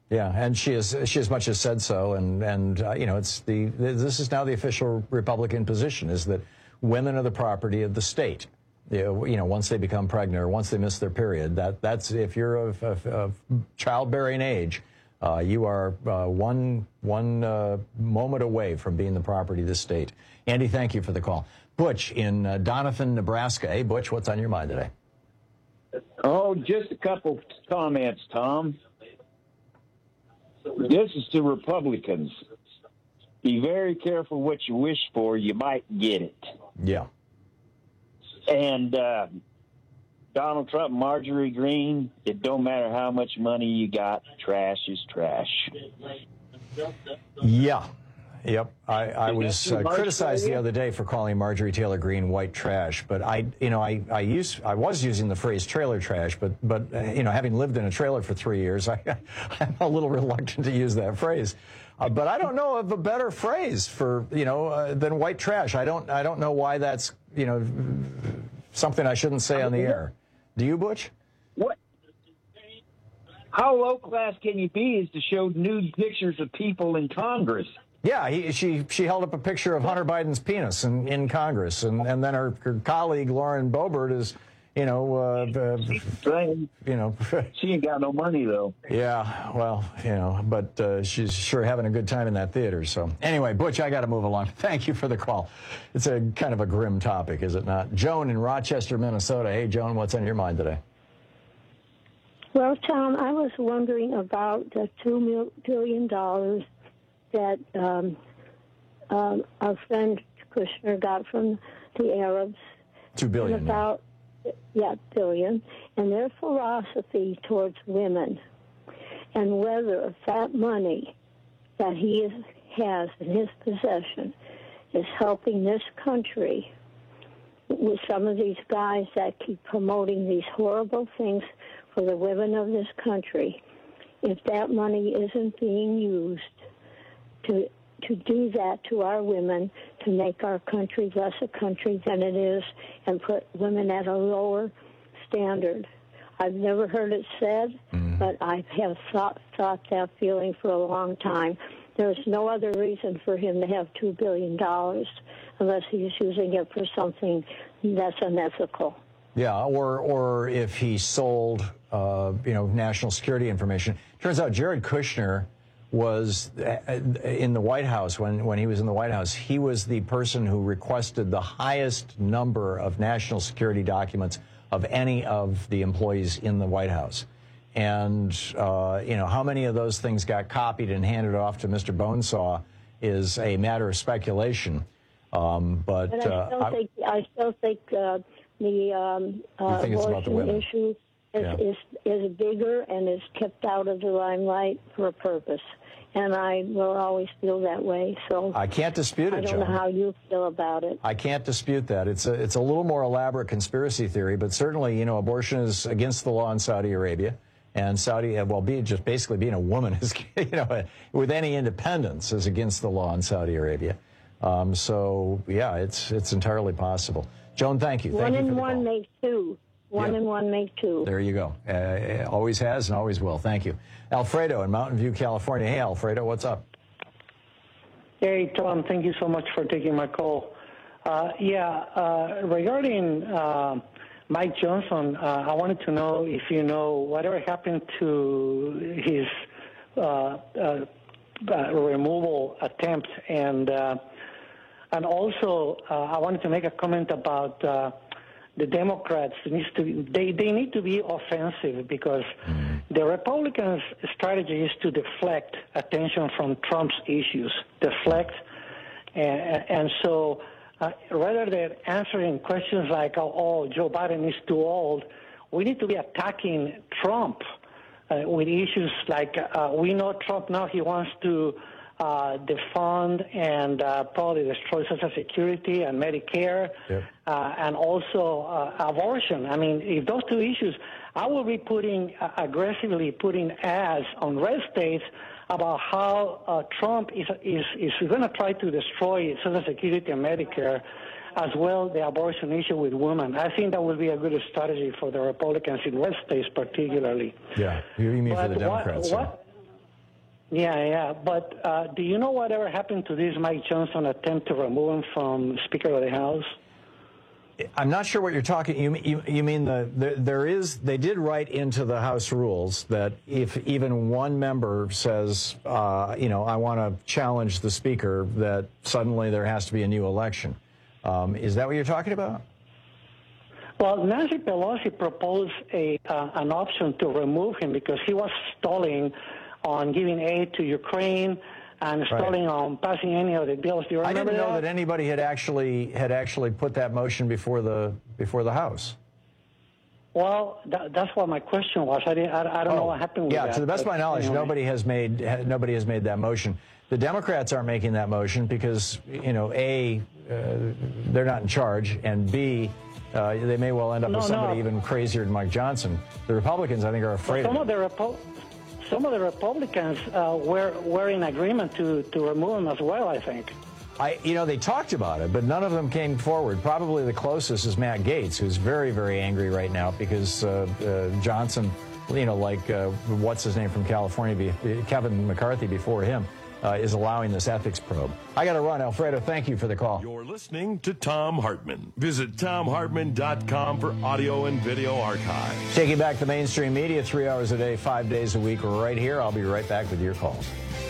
Yeah, and she has she as much as said so, and and uh, you know, it's the this is now the official Republican position, is that women are the property of the state. You know, you know, once they become pregnant or once they miss their period, that that's if you're of, of, of childbearing age, uh, you are uh, one one uh, moment away from being the property of the state. Andy, thank you for the call. Butch in uh, Doniphan, Nebraska. Hey, Butch, what's on your mind today? Oh, just a couple comments, Tom. This is to Republicans. Be very careful what you wish for. You might get it. Yeah. And uh, Donald Trump, Marjorie Greene, it don't matter how much money you got, trash is trash. Yeah. Yep. I, I was uh, criticized the other day for calling Marjorie Taylor Greene white trash, but I, you know, I, I use, I was using the phrase trailer trash, but, but, uh, you know, having lived in a trailer for three years, I, I'm a little reluctant to use that phrase. Uh, but I don't know of a better phrase for, you know, uh, than white trash. I don't, I don't know why that's, you know, something I shouldn't say on the air. Do you, Butch? What? How low class can you be is to show nude pictures of people in Congress? Yeah, he, she she held up a picture of Hunter Biden's penis in, in Congress, and, and then her, her colleague Lauren Boebert is, you know, uh, uh, you know, she ain't got no money though. Yeah, well, you know, but uh, she's sure having a good time in that theater. So anyway, Butch, I got to move along. Thank you for the call. It's a kind of a grim topic, is it not? Joan in Rochester, Minnesota. Hey, Joan, what's on your mind today? Well, Tom, I was wondering about the two billion dollars that um, um, our friend Kushner got from the Arabs. Two billion. About, yeah, billion. And their philosophy towards women. And whether that money that he is, has in his possession is helping this country with some of these guys that keep promoting these horrible things for the women of this country. If that money isn't being used to to do that to our women, to make our country less a country than it is, and put women at a lower standard. I've never heard it said, mm. but I have thought, thought that feeling for a long time. There's no other reason for him to have two billion dollars unless he's using it for something that's unethical. Yeah, or or if he sold, uh, you know, national security information. Turns out Jared Kushner was in the White House, when, when he was in the White House, he was the person who requested the highest number of national security documents of any of the employees in the White House. And, uh, you know, how many of those things got copied and handed off to Mister Bonesaw is a matter of speculation. Um, but, but I still uh, think, I still think uh, the um, uh, abortion issue is, yeah. is, is bigger and is kept out of the limelight for a purpose. And I will always feel that way. So I can't dispute it, I don't Joan. know how you feel about it. I can't dispute that. It's a, it's a little more elaborate conspiracy theory, but certainly, you know, abortion is against the law in Saudi Arabia. And Saudi, well, be, just basically being a woman is, you know, with any independence is against the law in Saudi Arabia. Um, so, yeah, it's it's entirely possible. Joan, thank you. One thank you and for the one call. make two. One Yeah. and one make two. There you go. Uh, always has and always will. Thank you. Alfredo in Mountain View, California. Hey, Alfredo, what's up? Hey, Tom, thank you so much for taking my call. Uh, yeah, uh, regarding uh, Mike Johnson, uh, I wanted to know if you know whatever happened to his uh, uh, uh, removal attempt, and uh, and also uh, I wanted to make a comment about uh, the Democrats. Needs to be, they they need to be offensive because the Republicans' strategy is to deflect attention from Trump's issues, deflect, and, and so. Uh, rather than answering questions like, oh, oh, Joe Biden is too old, we need to be attacking Trump uh, with issues like uh, we know Trump now, he wants to uh, defund and uh, probably destroy Social Security and Medicare, yep. uh, and also uh, abortion. I mean, if those two issues, I will be putting, uh, aggressively putting ads on red states about how uh, Trump is is is going to try to destroy Social Security and Medicare, as well the abortion issue with women. I think that will be a good strategy for the Republicans in red states particularly. Yeah, you mean but for the Democrats? What, what, Yeah, yeah. But uh, do you know whatever happened to this Mike Johnson attempt to remove him from Speaker of the House? I'm not sure what you're talking. You you, you mean the, the there is they did write into the House rules that if even one member says, uh, you know, I want to challenge the Speaker, that suddenly there has to be a new election. Um, is that what you're talking about? Well, Nancy Pelosi proposed a uh, an option to remove him because he was stalling on giving aid to Ukraine and stalling right. on passing any of the bills. Do you remember I didn't know that? that anybody had actually had actually put that motion before the before the House. Well, that, that's what my question was. I didn't. I, I don't oh, know what happened with yeah, that. to the best but, of my knowledge, anyway. nobody has made nobody has made that motion. The Democrats aren't making that motion because, you know, A, uh, they're not in charge, and B, uh, they may well end up no, with somebody no. even crazier than Mike Johnson. The Republicans, I think, are afraid Well, some of of the Repo- some of the Republicans uh, were were in agreement to to remove him as well, I think. I, you know, they talked about it, but none of them came forward. Probably the closest is Matt Gaetz, who's very, very angry right now because uh, uh, Johnson, you know, like uh, what's his name from California, be, Kevin McCarthy before him, uh, is allowing this ethics probe. I got to run. Alfredo, thank you for the call. You're listening to Thom Hartmann. Visit Thom Hartmann dot com for audio and video archives. Taking back the mainstream media three hours a day, five days a week, right here. I'll be right back with your calls.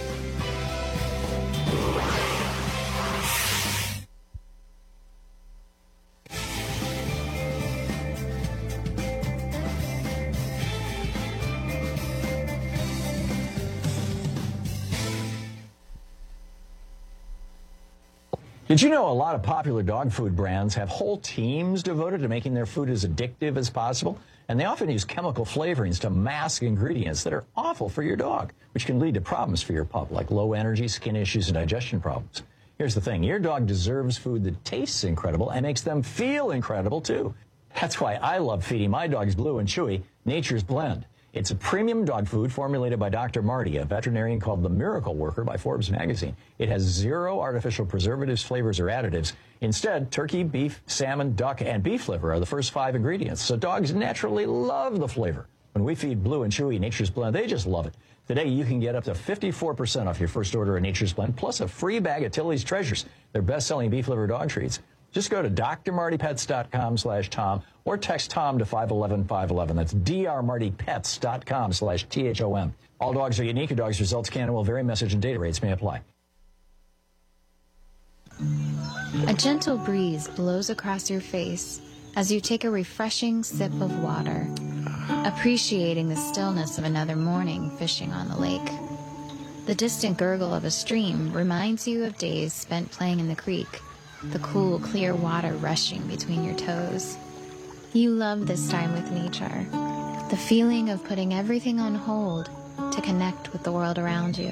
Did you know a lot of popular dog food brands have whole teams devoted to making their food as addictive as possible? And they often use chemical flavorings to mask ingredients that are awful for your dog, which can lead to problems for your pup, like low energy, skin issues, and digestion problems. Here's the thing. Your dog deserves food that tastes incredible and makes them feel incredible, too. That's why I love feeding my dogs Blue and Chewy Nature's Blend. It's a premium dog food formulated by Doctor Marty, a veterinarian called the Miracle Worker by Forbes magazine. It has zero artificial preservatives, flavors, or additives. Instead, turkey, beef, salmon, duck, and beef liver are the first five ingredients, so dogs naturally love the flavor. When we feed Blue and Chewy Nature's Blend, they just love it. Today, you can get up to fifty-four percent off your first order of Nature's Blend, plus a free bag of Tilly's Treasures, their best-selling beef liver dog treats. Just go to D R Marty Pets dot com slash Tom or text Tom to five one one five one one. That's D R Marty Pets dot com slash T H O M. All dogs are unique. Your dog's results can and will vary. Message and data rates may apply. A gentle breeze blows across your face as you take a refreshing sip of water, appreciating the stillness of another morning fishing on the lake. The distant gurgle of a stream reminds you of days spent playing in the creek, the cool, clear water rushing between your toes. You love this time with nature, the feeling of putting everything on hold to connect with the world around you.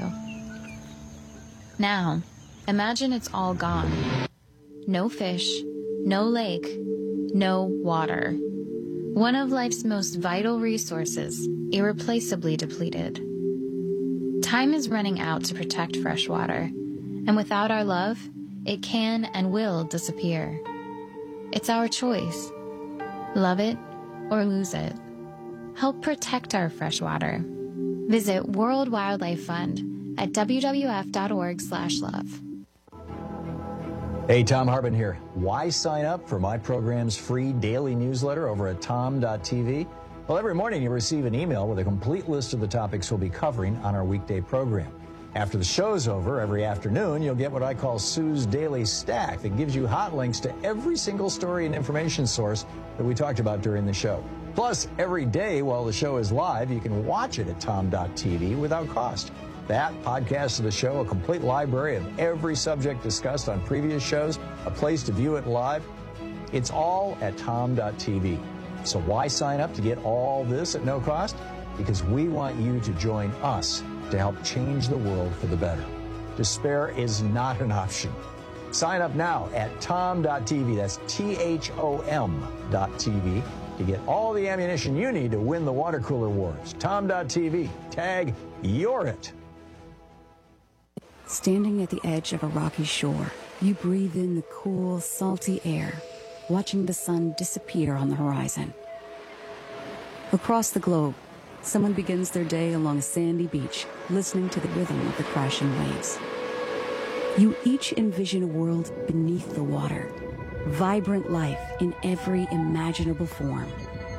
Now, imagine it's all gone. No fish, no lake, no water. One of life's most vital resources, irreplaceably depleted. Time is running out to protect fresh water, and without our love, it can and will disappear. It's our choice. Love it or lose it. Help protect our freshwater. Visit World Wildlife Fund at w w f dot org slash love. Hey, Thom Hartmann here. Why sign up for my program's free daily newsletter over at tom dot t v? Well, every morning you receive an email with a complete list of the topics we'll be covering on our weekday program. After the show's over, every afternoon, you'll get what I call Sue's Daily Stack that gives you hot links to every single story and information source that we talked about during the show. Plus, every day while the show is live, you can watch it at tom dot t v without cost. That, podcast of the show, a complete library of every subject discussed on previous shows, a place to view it live, it's all at tom dot t v. So why sign up to get all this at no cost? Because we want you to join us to help change the world for the better. Despair is not an option. Sign up now at tom dot t v. That's T H O M dot T V to get all the ammunition you need to win the water cooler wars. tom dot t v. Tag You're It. Standing at the edge of a rocky shore, you breathe in the cool, salty air, watching the sun disappear on the horizon. Across the globe, Someone begins their day along a sandy beach, listening to the rhythm of the crashing waves. You each envision a world beneath the water, vibrant life in every imaginable form.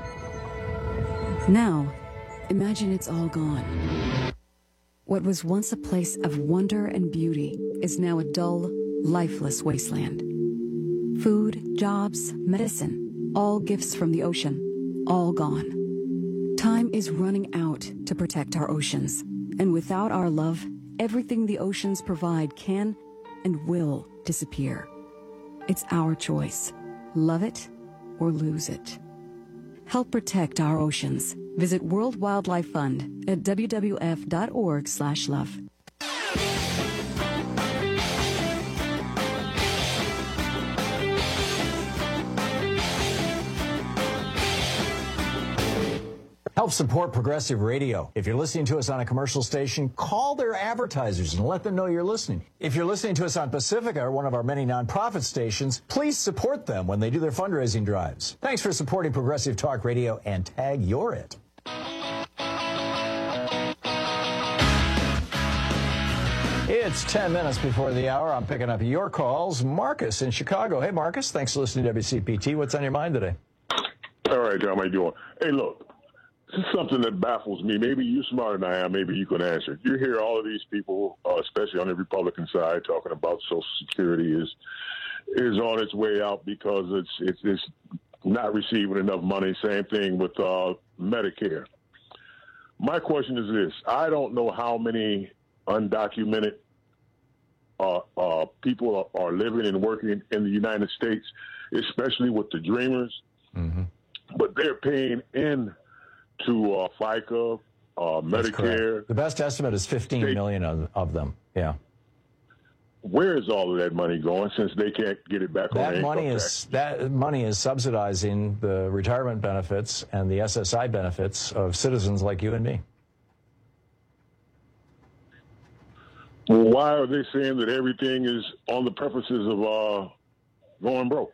Now, imagine it's all gone. What was once a place of wonder and beauty is now a dull, lifeless wasteland. Food, jobs, medicine, all gifts from the ocean, all gone. Time is running out to protect our oceans, and without our love, everything the oceans provide can and will disappear. It's our choice. Love it or lose it. Help protect our oceans. Visit World Wildlife Fund at w w f dot org slash love. Help support Progressive Radio. If you're listening to us on a commercial station, call their advertisers and let them know you're listening. If you're listening to us on Pacifica, or one of our many nonprofit stations, please support them when they do their fundraising drives. Thanks for supporting Progressive Talk Radio, and tag you're it. It's ten minutes before the hour. I'm picking up your calls. Marcus in Chicago. Hey, Marcus, thanks for listening to W C P T. What's on your mind today? All right, Tom, how you doing? Hey, look. This is something that baffles me. Maybe you're smarter than I am. Maybe you can answer. You hear all of these people, uh, especially on the Republican side, talking about Social Security is is on its way out because it's it's, it's not receiving enough money. Same thing with uh, Medicare. My question is this: I don't know how many undocumented uh, uh, people are, are living and working in the United States, especially with the Dreamers, mm-hmm. but they're paying in to uh, FICA, uh, Medicare. The best estimate is fifteen they, million of, of them. Yeah. Where is all of that money going since they can't get it back that on money is tax? That money is subsidizing the retirement benefits and the S S I benefits of citizens like you and me. Well, why are they saying that everything is on the purposes of uh, going broke?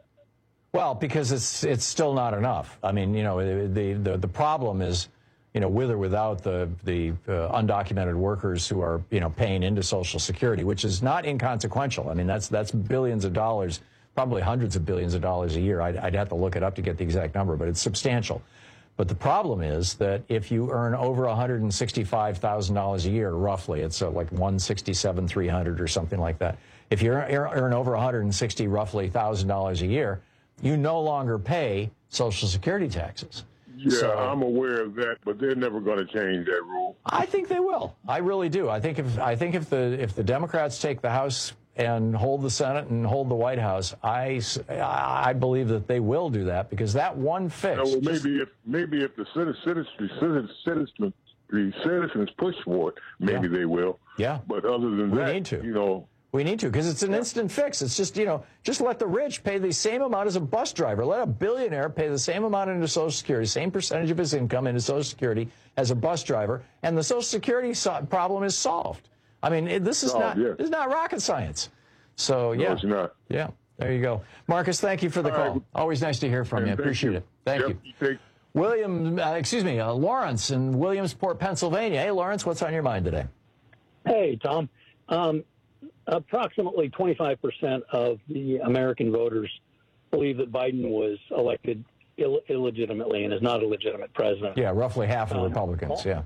Well, because it's it's still not enough. I mean, you know, the the the problem is, you know, with or without the the uh, undocumented workers who are, you know, paying into Social Security, which is not inconsequential. I mean, that's that's billions of dollars, probably hundreds of billions of dollars a year. I'd, I'd have to look it up to get the exact number, but it's substantial. But the problem is that if you earn over one hundred sixty-five thousand dollars a year, roughly, it's uh, like one hundred sixty-seven thousand three hundred or something like that. If you earn, earn over one hundred sixty roughly thousand dollars a year, you no longer pay Social Security taxes. Yeah, so, I'm aware of that, but they're never going to change that rule. I think they will. I really do. I think if I think if the if the Democrats take the House and hold the Senate and hold the White House, I, I believe that they will do that, because that one fix. No, well, maybe just, if maybe if the citizens citizens citizens the citizens push for it, maybe yeah. they will. Yeah. But other than we that, need to. you know. We need to, because it's an instant fix. It's just, you know, just let the rich pay the same amount as a bus driver. Let a billionaire pay the same amount into Social Security, same percentage of his income into Social Security as a bus driver, and the Social Security so- problem is solved. I mean, it, this is oh, not yeah. this is not rocket science. So, yeah. No, it's not. Yeah, there you go. Marcus, thank you for the All call. right. Always nice to hear from And you. I appreciate you. it. Thank yep. you. Take- William, uh, excuse me, uh, Lawrence in Williamsport, Pennsylvania. Hey, Lawrence, what's on your mind today? Hey, Tom. Um, approximately twenty-five percent of the American voters believe that Biden was elected Ill- illegitimately and is not a legitimate president. Yeah, roughly half of the um, Republicans, yeah.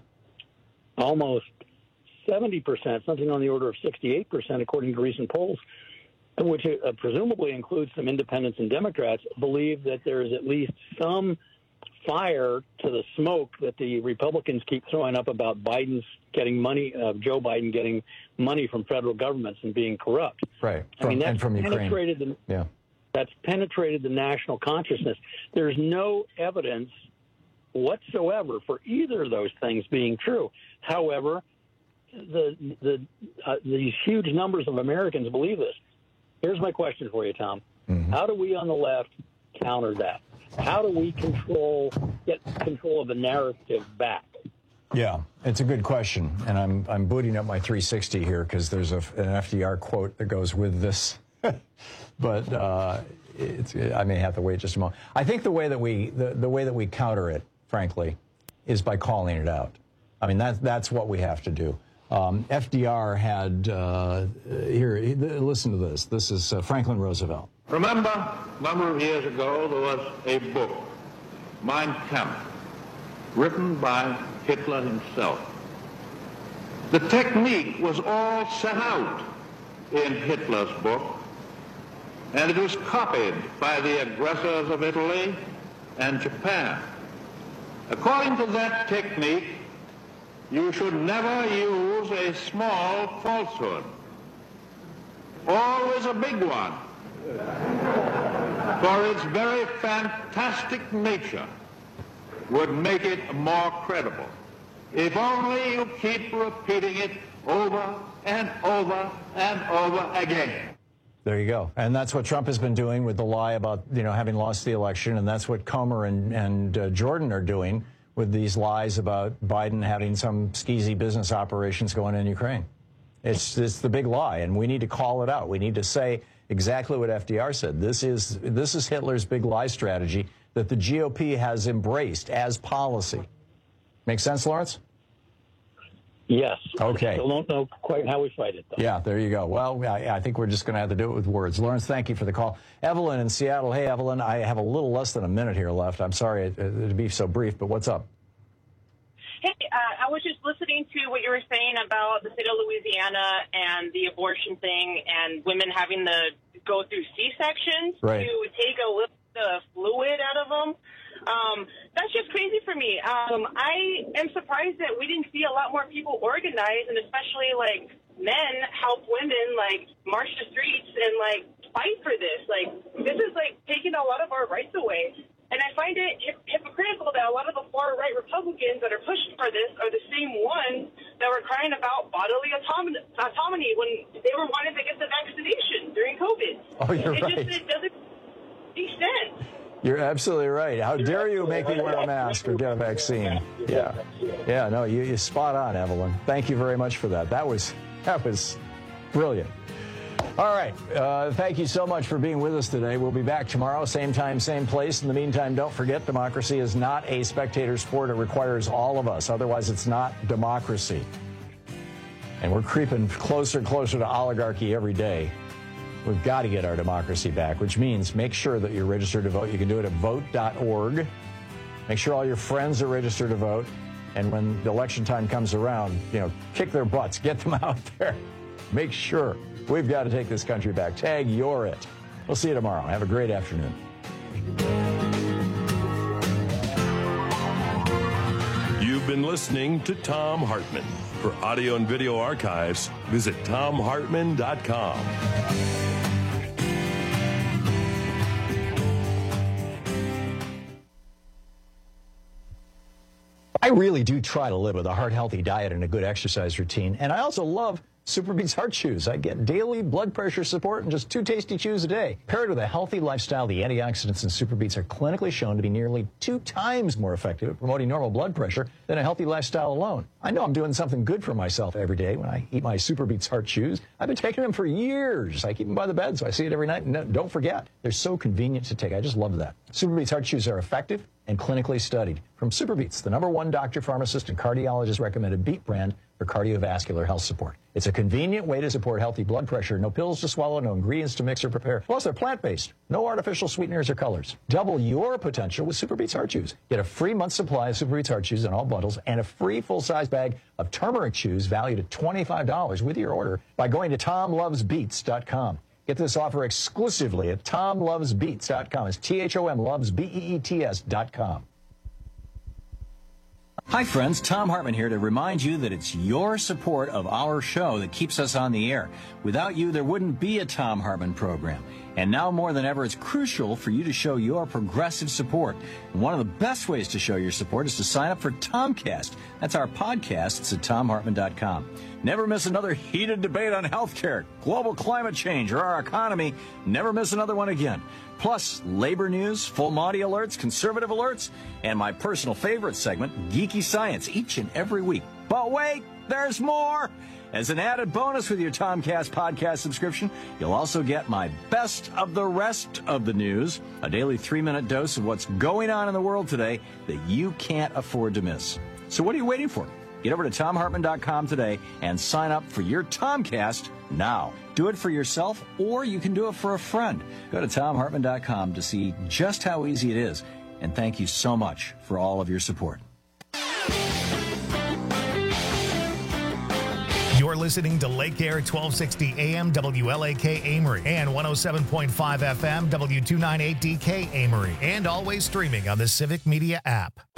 Almost seventy percent, something on the order of sixty-eight percent, according to recent polls, which uh, presumably includes some independents and Democrats, believe that there is at least some fire to the smoke that the Republicans keep throwing up about Biden's getting money, uh, Joe Biden getting money from federal governments and being corrupt. Right. I mean, From, that's and from penetrated Ukraine. the, yeah. That's penetrated the national consciousness. There's no evidence whatsoever for either of those things being true. However, the the uh, these huge numbers of Americans believe this. Here's my question for you, Tom. Mm-hmm. How do we on the left counter that? How do we control, get control of the narrative back? Yeah, it's a good question, and I'm I'm booting up my three sixty here because there's a, an F D R quote that goes with this, but uh, it's, I may have to wait just a moment. I think the way that we the, the way that we counter it, frankly, is by calling it out. I mean, that, that's what we have to do. Um, F D R had, uh, here, listen to this. This is uh, Franklin Roosevelt. Remember, a number of years ago, there was a book, Mein Kampf, written by Hitler himself. The technique was all set out in Hitler's book, and it was copied by the aggressors of Italy and Japan. According to that technique, you should never use a small falsehood, always a big one, for its very fantastic nature would make it more credible. If only you keep repeating it over and over and over again. There you go. And that's what Trump has been doing with the lie about, you know, having lost the election. And that's what Comer and, and uh, Jordan are doing with these lies about Biden having some skeezy business operations going in Ukraine. It's, it's the big lie, and we need to call it out. We need to say exactly what F D R said. This is, this is Hitler's big lie strategy that the G O P has embraced as policy. Make sense, Lawrence? Yes. Okay. I still don't know quite how we fight it, though. Yeah, there you go. Well, I, I think we're just going to have to do it with words. Lawrence, thank you for the call. Evelyn in Seattle. Hey, Evelyn, I have a little less than a minute here left. I'm sorry to be so brief, but what's up? Hey, uh, I was just listening to what you were saying about the state of Louisiana and the abortion thing and women having to go through C-sections right. to take a little bit of fluid out of them. Um, that's just crazy for me. Um, I am surprised that we didn't see a lot more people organize, and especially, like, men help women, like, march the streets and, like, fight for this. Like, this is, like, taking a lot of our rights away. And I find it hip- hypocritical that a lot of the far-right Republicans that are pushing for this are the same ones that were crying about bodily autonomy, autonomy when they were wanting to get the vaccination during COVID. Oh, you're it right. just it doesn't make sense. You're absolutely right. How dare you make me wear a mask or get a vaccine? Yeah. Yeah, no, you, you're spot on, Evelyn. Thank you very much for that. That was, that was brilliant. All right. Uh, thank you so much for being with us today. We'll be back tomorrow, same time, same place. In the meantime, don't forget, democracy is not a spectator sport. It requires all of us. Otherwise, it's not democracy. And we're creeping closer and closer to oligarchy every day. We've got to get our democracy back, which means make sure that you're registered to vote. You can do it at vote dot org. Make sure all your friends are registered to vote. And when the election time comes around, you know, kick their butts, get them out there. Make sure. We've got to take this country back. Tag, you're it. We'll see you tomorrow. Have a great afternoon. You've been listening to Thom Hartmann. For audio and video archives, visit thom hartmann dot com. I really do try to live with a heart-healthy diet and a good exercise routine, and I also love Superbeats Heart Chews. I get daily blood pressure support and just two tasty chews a day. Paired with a healthy lifestyle, the antioxidants in Superbeats are clinically shown to be nearly two times more effective at promoting normal blood pressure than a healthy lifestyle alone. I know I'm doing something good for myself every day when I eat my Superbeats Heart Chews. I've been taking them for years. I keep them by the bed, so I see it every night. And don't forget, they're so convenient to take. I just love that. Superbeats Heart Chews are effective and clinically studied. From Superbeats, the number one doctor, pharmacist, and cardiologist recommended beet brand for cardiovascular health support. It's a convenient way to support healthy blood pressure. No pills to swallow, no ingredients to mix or prepare. Plus, they're plant-based. No artificial sweeteners or colors. Double your potential with Superbeats Heart Chews. Get a free month supply of Superbeats Heart Chews in all bundles and a free full-size bag of turmeric chews valued at twenty-five dollars with your order by going to tom loves beets dot com. Get this offer exclusively at tom loves beets dot com. It's T H O M loves B E E T S dot com. Hi friends, Thom Hartmann here to remind you that it's your support of our show that keeps us on the air. Without you, there wouldn't be a Thom Hartmann program. And now more than ever, it's crucial for you to show your progressive support. And one of the best ways to show your support is to sign up for Tomcast. That's our podcast. It's at tom hartmann dot com. Never miss another heated debate on healthcare, global climate change, or our economy. Never miss another one again. Plus, labor news, full Monty alerts, conservative alerts, and my personal favorite segment, Geeky Science, each and every week. But wait, there's more! As an added bonus with your Tomcast podcast subscription, you'll also get my best of the rest of the news, a daily three-minute dose of what's going on in the world today that you can't afford to miss. So what are you waiting for? Get over to tom hartman dot com today and sign up for your Tomcast now. Do it for yourself, or you can do it for a friend. Go to tom hartman dot com to see just how easy it is. And thank you so much for all of your support. You're listening to Lake Air twelve sixty A M W L A K Amory and one oh seven point five F M W two ninety-eight D K Amory, and always streaming on the Civic Media app.